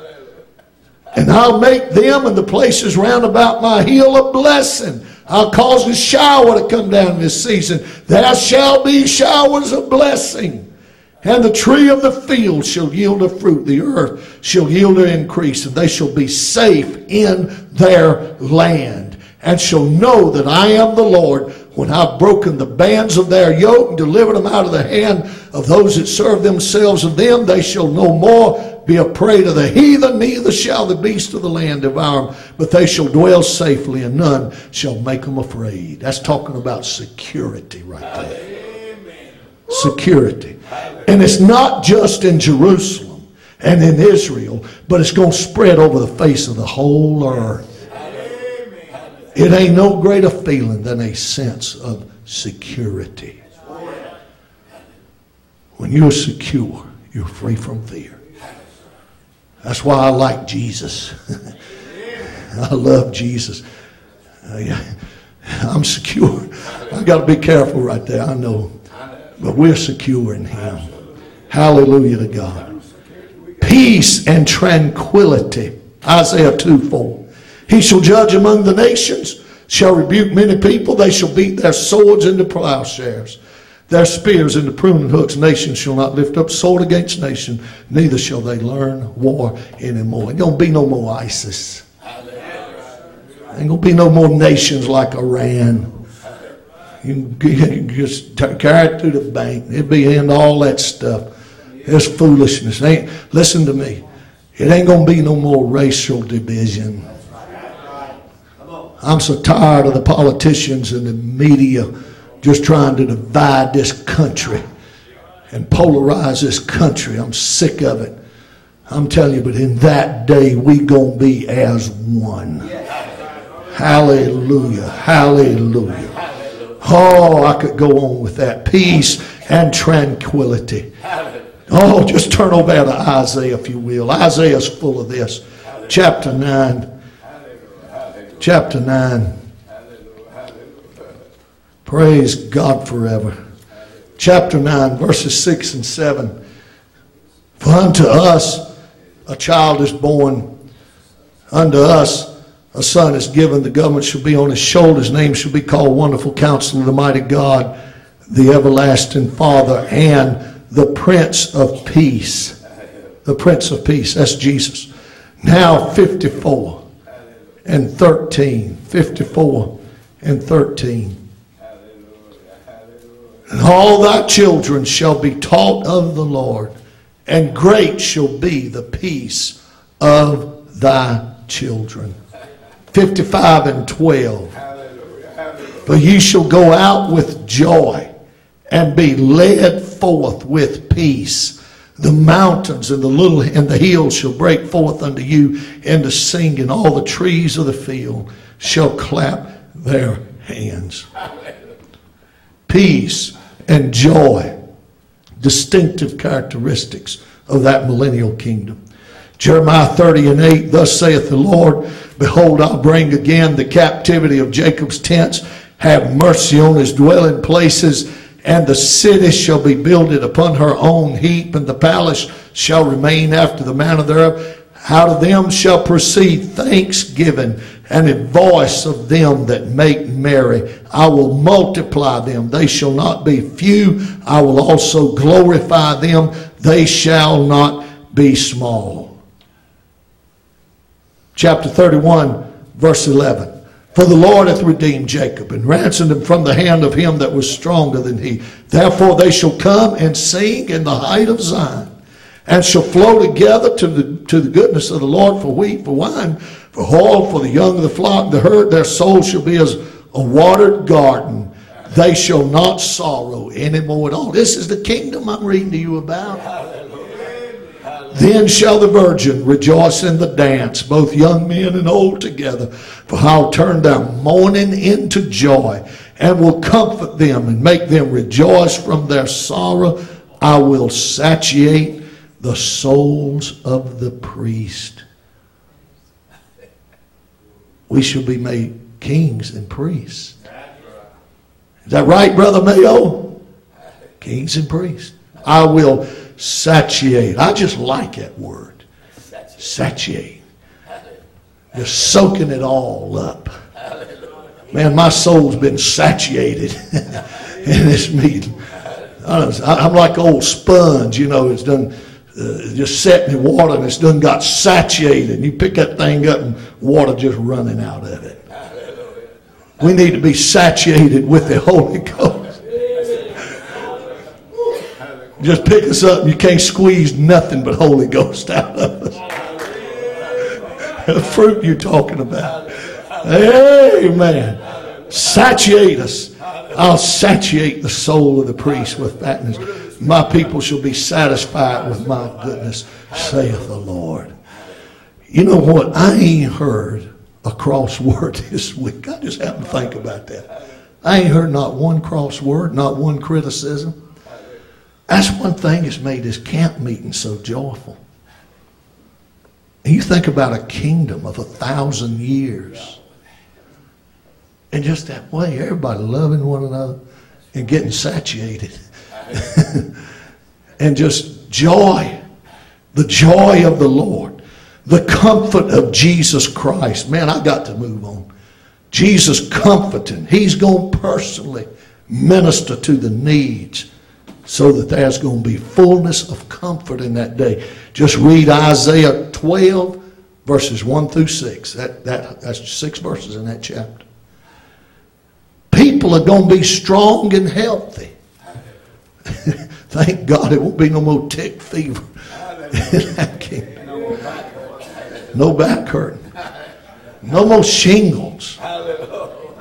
And I'll make them and the places round about my hill a blessing. I'll cause a shower to come down this season. There shall be showers of blessing. And the tree of the field shall yield her fruit. The earth shall yield her increase. And they shall be safe in their land. And shall know that I am the Lord when I've broken the bands of their yoke and delivered them out of the hand of those that serve themselves of them. They shall no more be a prey to the heathen, neither shall the beast of the land devour them. But they shall dwell safely, and none shall make them afraid. That's talking about security right there. Security. And it's not just in Jerusalem and in Israel, but it's going to spread over the face of the whole earth. It ain't no greater feeling than a sense of security. When you're secure, you're free from fear. That's why I like Jesus. I love Jesus. I'm secure. I got to be careful right there, I know. But we're secure in him. Hallelujah to God. Peace and tranquility. Isaiah two four. He shall judge among the nations, shall rebuke many people. They shall beat their swords into plowshares, their spears into pruning hooks. Nation shall not lift up sword against nation, neither shall they learn war anymore. Ain't gonna be no more ISIS. Ain't gonna be no more nations like Iran. You can just carry it through the bank. It'll be into all that stuff. It's foolishness. It ain't, listen to me. It ain't gonna be no more racial division. I'm so tired of the politicians and the media just trying to divide this country and polarize this country. I'm sick of it. I'm telling you, but in that day, we gonna be as one. Hallelujah. Hallelujah. Oh, I could go on with that. Peace and tranquility. Oh, just turn over to Isaiah, if you will. Isaiah's full of this. Chapter nine. Chapter nine. Praise God forever. Chapter nine, verses six and seven. For unto us a child is born, unto us a son is given, the government shall be on his shoulders, his name shall be called Wonderful Counselor, the Mighty God, the Everlasting Father, and the Prince of Peace. The Prince of Peace, that's Jesus. Now fifty-four and thirteen. fifty-four and thirteen. And all thy children shall be taught of the Lord, and great shall be the peace of thy children. fifty-five and twelve. But ye shall go out with joy, and be led forth with peace. The mountains and the little and the hills shall break forth unto you into singing. All the trees of the field shall clap their hands. Peace and joy, distinctive characteristics of that millennial kingdom. Jeremiah thirty and eight, thus saith the Lord, behold, I'll bring again the captivity of Jacob's tents, have mercy on his dwelling places, and the city shall be builded upon her own heap, and the palace shall remain after the manner thereof. Out of them shall proceed thanksgiving, and a voice of them that make merry. I will multiply them, they shall not be few. I will also glorify them, they shall not be small. Chapter thirty-one, verse eleven. For the Lord hath redeemed Jacob, and ransomed him from the hand of him that was stronger than he. Therefore they shall come and sing in the height of Zion, and shall flow together to the, to the goodness of the Lord, for wheat, for wine, for oil, for the young of the flock, the herd. Their soul shall be as a watered garden. They shall not sorrow any more at all. This is the kingdom I'm reading to you about. Hallelujah. Then shall the virgin rejoice in the dance, both young men and old together. For I'll turn their mourning into joy, and will comfort them and make them rejoice from their sorrow. I will satiate the souls of the priest. We shall be made kings and priests. Is that right, Brother Mayo? Kings and priests. I will satiate. I just like that word. Satiate. Just soaking it all up. Man, my soul's been satiated in this meeting. I'm like an old sponge, you know, it's done uh, just set in the water and it's done got satiated. And you pick that thing up and water just running out of it. We need to be satiated with the Holy Ghost. Just pick us up and you can't squeeze nothing but Holy Ghost out of us. The fruit you're talking about. Amen. Satiate us. I'll satiate the soul of the priest with fatness. My people shall be satisfied with my goodness, saith the Lord. You know what? I ain't heard a cross word this week. I just happened to think about that. I ain't heard not one cross word, not one criticism. That's one thing that's made this camp meeting so joyful. And you think about a kingdom of a thousand years. And just that way, everybody loving one another and getting satiated. And just joy. The joy of the Lord. The comfort of Jesus Christ. Man, I got to move on. Jesus comforting. He's going to personally minister to the needs so that there's going to be fullness of comfort in that day. Just read Isaiah twelve, verses one through six. That, that, that's six verses in that chapter. People are going to be strong and healthy. Thank God it won't be no more tick fever in that kingdom. No back hurting. No more shingles.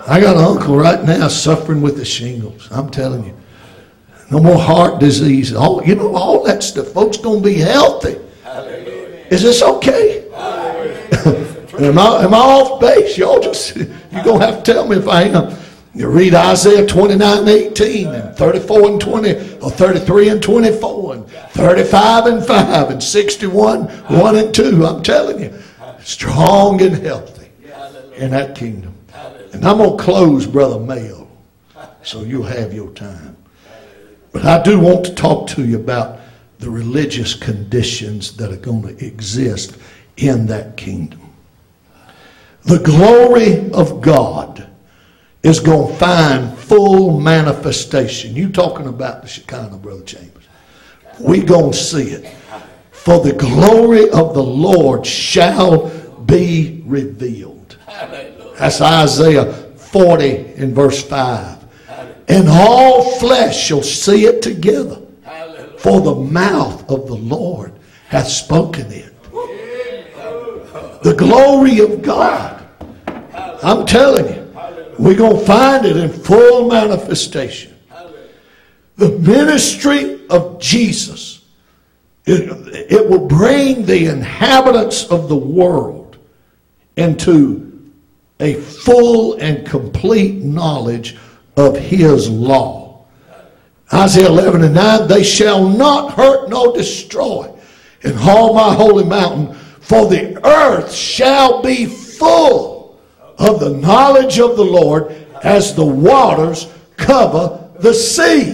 I got an uncle right now suffering with the shingles. I'm telling you. No more heart disease. All, you know, all that stuff. Folks going to be healthy. Hallelujah. Is this okay? am, I, am I off base? Y'all just, you're going to have to tell me if I am. You read Isaiah twenty-nine eighteen and thirty-four and twenty, or thirty-three and twenty-four and thirty-five and five and sixty-one, one and two. I'm telling you, strong and healthy in that kingdom. And I'm going to close, Brother Mayo, so you'll have your time. But I do want to talk to you about the religious conditions that are going to exist in that kingdom. The glory of God is going to find full manifestation. You talking about the Shekinah, Brother Chambers. We're going to see it. For the glory of the Lord shall be revealed. That's Isaiah forty in verse five. And all flesh shall see it together. For the mouth of the Lord hath spoken it. The glory of God. I'm telling you. We're going to find it in full manifestation. The ministry of Jesus, it, it will bring the inhabitants of the world into a full and complete knowledge of His law. Isaiah eleven and nine, they shall not hurt nor destroy in all my holy mountain, for the earth shall be full of the knowledge of the Lord as the waters cover the sea.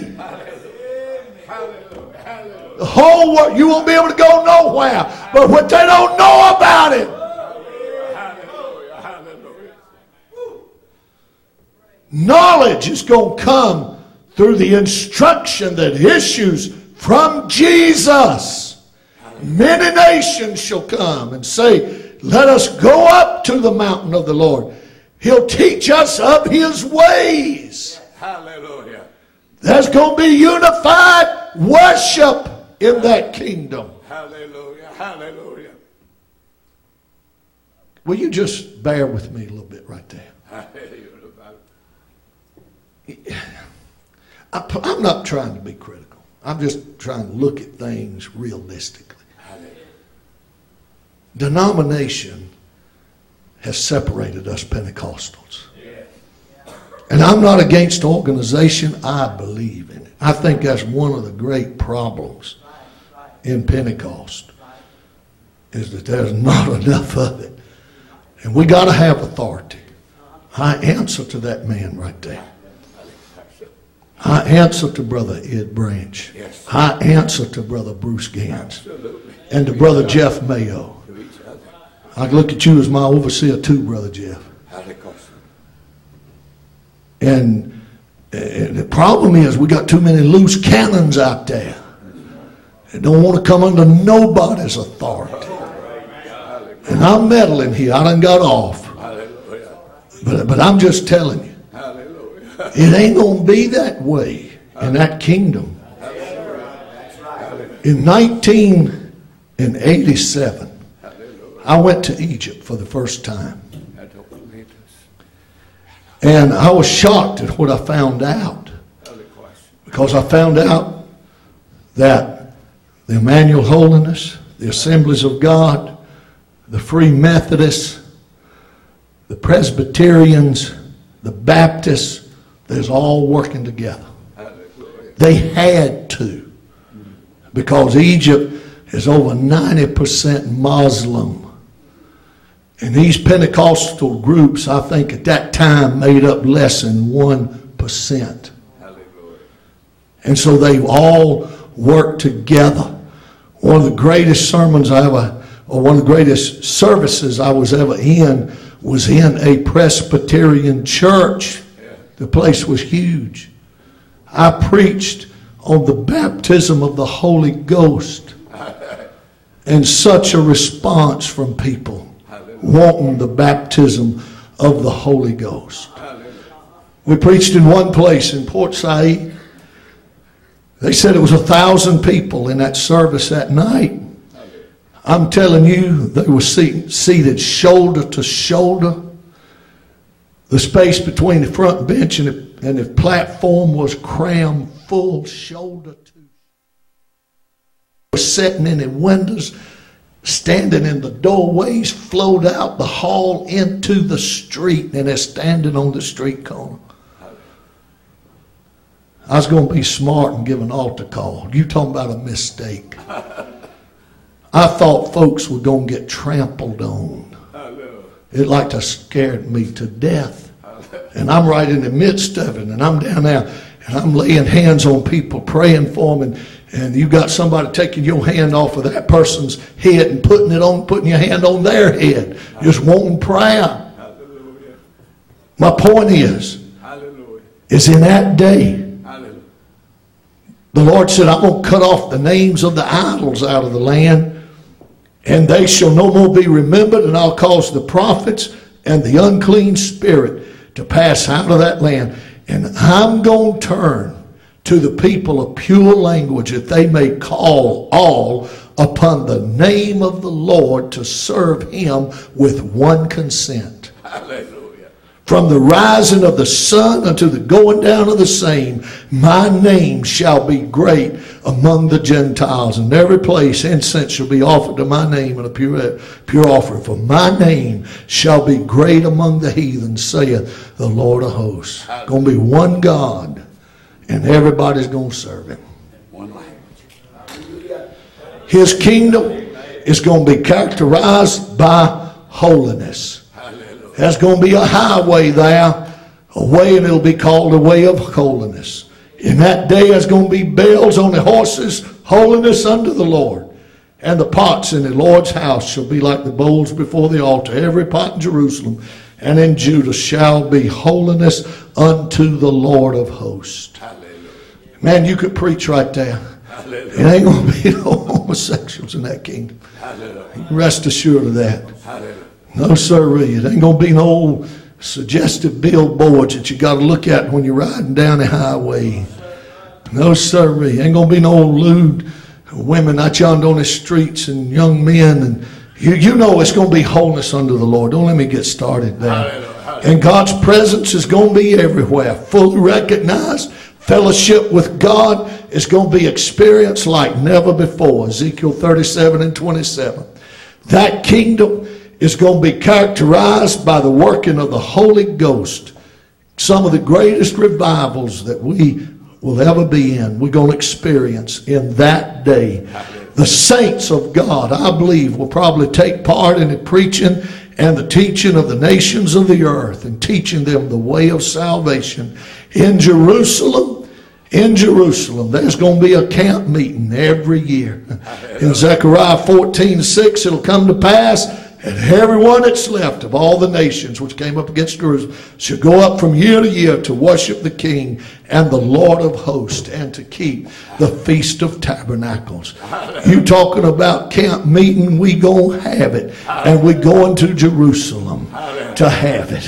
The whole world, you won't be able to go nowhere, but what they don't know about it. Knowledge is going to come through the instruction that issues from Jesus. Many nations shall come and say, let us go up to the mountain of the Lord. He'll teach us of His ways. Hallelujah. There's going to be unified worship in that kingdom. Hallelujah. Hallelujah. Will you just bear with me a little bit right there? I'm not trying to be critical. I'm just trying to look at things realistically. Denomination has separated us Pentecostals. And I'm not against organization. I believe in it. I think that's one of the great problems in Pentecost, is that there's not enough of it. And we got to have authority. I answer to that man right there. I answer to Brother Ed Branch. I answer to Brother Bruce Gans. And to Brother Jeff Mayo. I look at you as my overseer too, Brother Jeff. And, and the problem is we got too many loose cannons out there. They don't want to come under nobody's authority. And I'm meddling here. I done got off. But, but I'm just telling you. It ain't going to be that way in that kingdom. In nineteen eighty-seven, I went to Egypt for the first time. And I was shocked at what I found out. Because I found out that the Emmanuel Holiness, the Assemblies of God, the Free Methodists, the Presbyterians, the Baptists, they're all working together. They had to. Because Egypt is over ninety percent Muslim. And these Pentecostal groups, I think at that time, made up less than one percent. And so they all worked together. One of the greatest sermons I ever, or one of the greatest services I was ever in, was in a Presbyterian church. The place was huge. I preached on the baptism of the Holy Ghost. And such a response from people wanting the baptism of the Holy Ghost. We preached in one place in Port Said. They said it was a thousand people in that service that night. I'm telling you, they were seated shoulder to shoulder. The space between the front bench and the, and the platform was crammed full shoulder to. Was sitting in the windows, standing in the doorways, flowed out the hall into the street, and they're standing on the street corner. I was going to be smart and give an altar call. You talking about a mistake. I thought folks were going to get trampled on. It like to scared me to death. And I'm right in the midst of it, and I'm down there, and I'm laying hands on people, praying for them, and, and you got somebody taking your hand off of that person's head and putting it on, putting your hand on their head, just wanting prayer. My point is, is in that day, the Lord said, I'm going to cut off the names of the idols out of the land, and they shall no more be remembered, and I'll cause the prophets and the unclean spirit to pass out of that land. And I'm going to turn to the people of pure language that they may call all upon the name of the Lord to serve him with one consent. Hallelujah. From the rising of the sun unto the going down of the same, my name shall be great among the Gentiles. In every place incense shall be offered to my name, and a pure, pure offering. For my name shall be great among the heathen, saith the Lord of hosts. It's going to be one God, and everybody's going to serve him. One language. His kingdom is going to be characterized by holiness. There's going to be a highway there, a way, and it'll be called the way of holiness. In that day, there's going to be bells on the horses, holiness unto the Lord. And the pots in the Lord's house shall be like the bowls before the altar. Every pot in Jerusalem and in Judah shall be holiness unto the Lord of hosts. Hallelujah. Man, you could preach right there. Hallelujah. It ain't going to be no homosexuals in that kingdom. Hallelujah. Rest assured of that. Hallelujah. No, sirree. It ain't going to be no suggestive billboards that you got to look at when you're riding down the highway. No, sirree. Ain't going to be no lewd women out yonder on the streets and young men. And you, you know it's going to be wholeness unto the Lord. Don't let me get started there. Hallelujah. Hallelujah. And God's presence is going to be everywhere. Fully recognized. Fellowship with God is going to be experienced like never before. Ezekiel thirty-seven and twenty-seven. That kingdom is going to be characterized by the working of the Holy Ghost. Some of the greatest revivals that we will ever be in, we're going to experience in that day. The saints of God, I believe, will probably take part in the preaching and the teaching of the nations of the earth and teaching them the way of salvation. In Jerusalem, in Jerusalem, there's going to be a camp meeting every year. In Zechariah fourteen six, it'll come to pass, and everyone that's left of all the nations which came up against Jerusalem shall go up from year to year to worship the King and the Lord of hosts and to keep the Feast of Tabernacles. You talking about camp meeting, we gonna have it. And we going to Jerusalem to have it.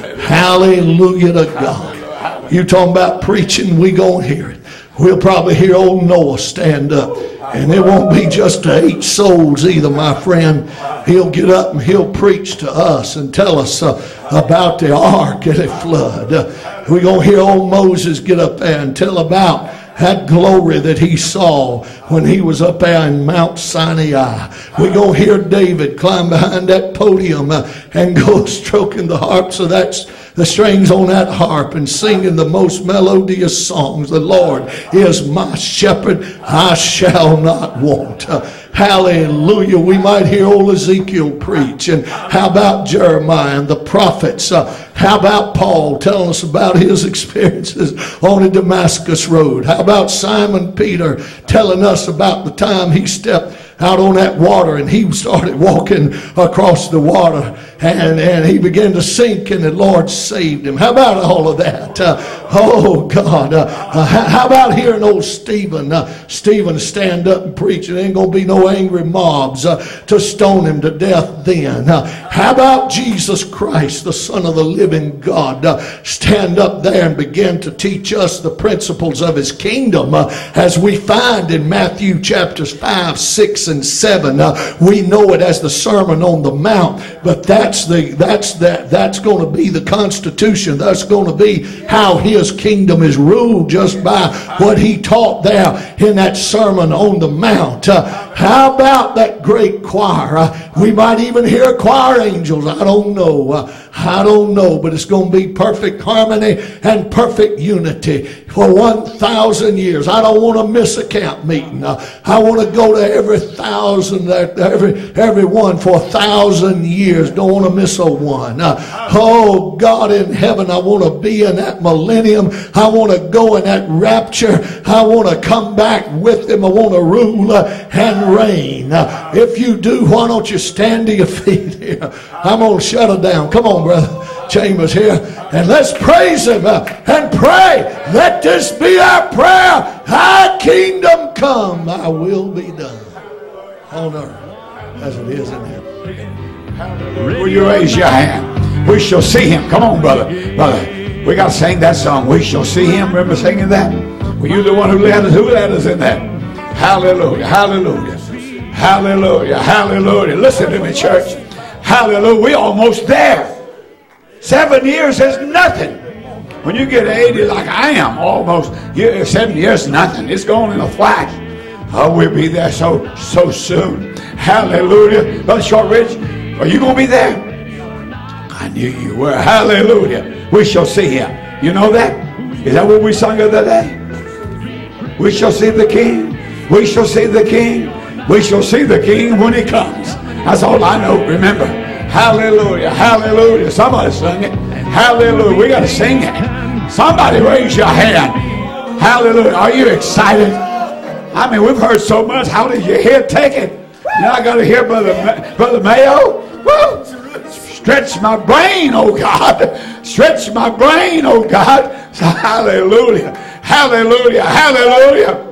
Hallelujah to God. You talking about preaching, we gonna hear it. We'll probably hear old Noah stand up. And it won't be just to eight souls either, my friend. He'll get up and he'll preach to us and tell us uh, about the ark and the flood. Uh, we're going to hear old Moses get up there and tell about that glory that he saw when he was up there in Mount Sinai. We're going to hear David climb behind that podium uh, and go stroking the harps of that, the strings on that harp and singing the most melodious songs. The Lord is my shepherd, I shall not want. Uh, hallelujah. We might hear old Ezekiel preach. And how about Jeremiah and the prophets? Uh, how about Paul telling us about his experiences on the Damascus Road? How about Simon Peter telling us about the time he stepped out on that water and he started walking across the water and, and he began to sink and the Lord saved him? How about all of that? Uh, oh God. Uh, uh, how about hearing old Stephen? Uh, Stephen stand up and preach. There ain't going to be no angry mobs uh, to stone him to death then. Uh, how about Jesus Christ, the Son of the living God, uh, stand up there and begin to teach us the principles of his kingdom uh, as we find in Matthew chapters five, six, and seven. Uh, we know it as the Sermon on the Mount, but that that's the that's that that's going to be the Constitution. That's going to be how His kingdom is ruled, just by what He taught there in that Sermon on the Mount. Uh, how about that great choir? Uh, we might even hear choir angels. I don't know. Uh, I don't know, but it's going to be perfect harmony and perfect unity for one thousand years. I don't want to miss a camp meeting. Uh, I want to go to every thousand, every every one for a thousand years. Don't want to miss a one. Uh, oh, God in heaven, I want to be in that millennium. I want to go in that rapture. I want to come back with Him. I want to rule uh, and reign. Uh, if you do, why don't you stand to your feet here? I'm going to shut it down. Come on, Brother Chambers here, and let's praise Him uh, and pray. Let this be our prayer. Thy kingdom come, Thy will be done on earth as it is in heaven. Will you raise your hand? We shall see Him. Come on, brother. Brother, we got to sing that song. We shall see Him. Remember singing that? Were you the one who led us? Who led us in that? Hallelujah. Hallelujah. Hallelujah. Hallelujah. Listen to me, church. Hallelujah. We're almost there. Seven years is nothing. When you get eighty like I am, almost, seven years is nothing. It's going in a flash. Oh, we'll be there so so soon. Hallelujah. Brother Shortridge, are you going to be there? I knew you were. Hallelujah. We shall see Him. You know that? Is that what we sung the other day? We shall see the King. We shall see the King. We shall see the King when He comes. That's all I know. Remember. Hallelujah. Hallelujah. Somebody sing it. Hallelujah. We got to sing it. Somebody raise your hand. Hallelujah. Are you excited? I mean, we've heard so much. How did your head take it? Now I got to hear Brother, Brother Mayo. Woo! Stretch my brain, oh God. Stretch my brain, oh God. Hallelujah. Hallelujah. Hallelujah.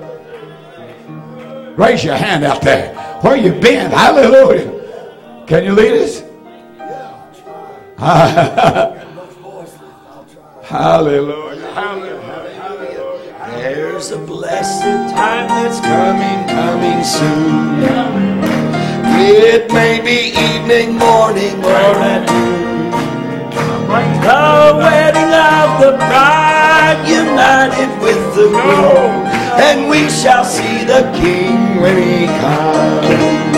Raise your hand out there. Where you been? Hallelujah. Can you lead us? Hallelujah. Hallelujah. There's a blessed time that's coming, coming soon. It may be evening, morning, or at noon. The wedding of the bride united with the groom, and we shall see the King when He comes.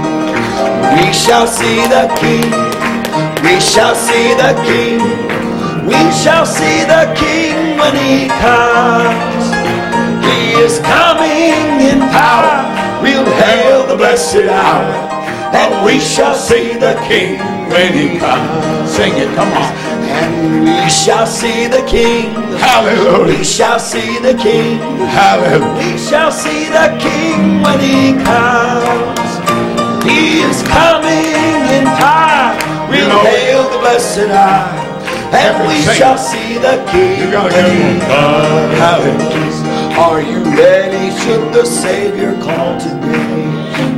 We shall see the King. We shall see the King. We shall see the King when He comes. He is coming in power. We'll hail the blessed hour, and we shall see the King when He comes. Sing it, come on. And we shall see the King. Hallelujah. We shall see the King. Hallelujah. We shall see the King when He comes. He is coming in power. We'll You know, hail the blessed hour, and we sing. shall see the King You gotta when get He one. comes. Hallelujah. Are you ready? Should the Savior call today?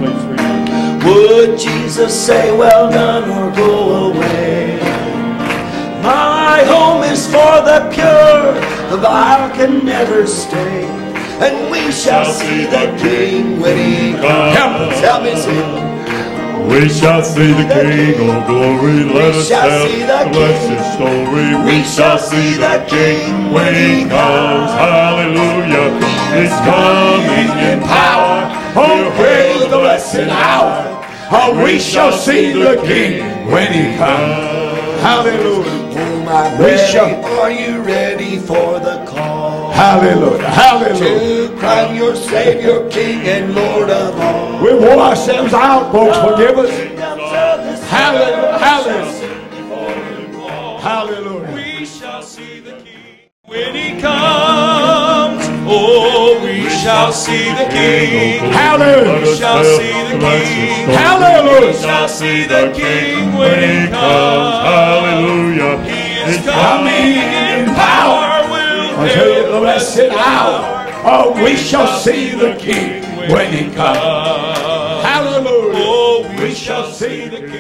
Would Jesus say, well done, or go away? My home is for the pure, the vile can never stay. And we shall see the King when He comes. Help me sing. We shall see the King, oh glory, let us shall tell see the the blessed King. story. We shall see the King when He comes. Hallelujah, He's coming in power. Oh, praise the blessed hour. Oh, we shall see the King when He comes. Hallelujah. Oh, my We ready, shall- are you ready for the call? Hallelujah. Hallelujah. To crown your Savior, King and Lord of all. We wore ourselves out, folks. Forgive us. Hallelujah. Hallelujah. Hallelujah. We shall see the King when He comes. Oh, we shall see the King. Hallelujah. We shall see the King. Hallelujah. We shall see the King when He comes. Hallelujah. He is coming in power. We'll Until the blessed hour. Oh, we shall see the King when He comes. Hallelujah. Oh, we shall see the King.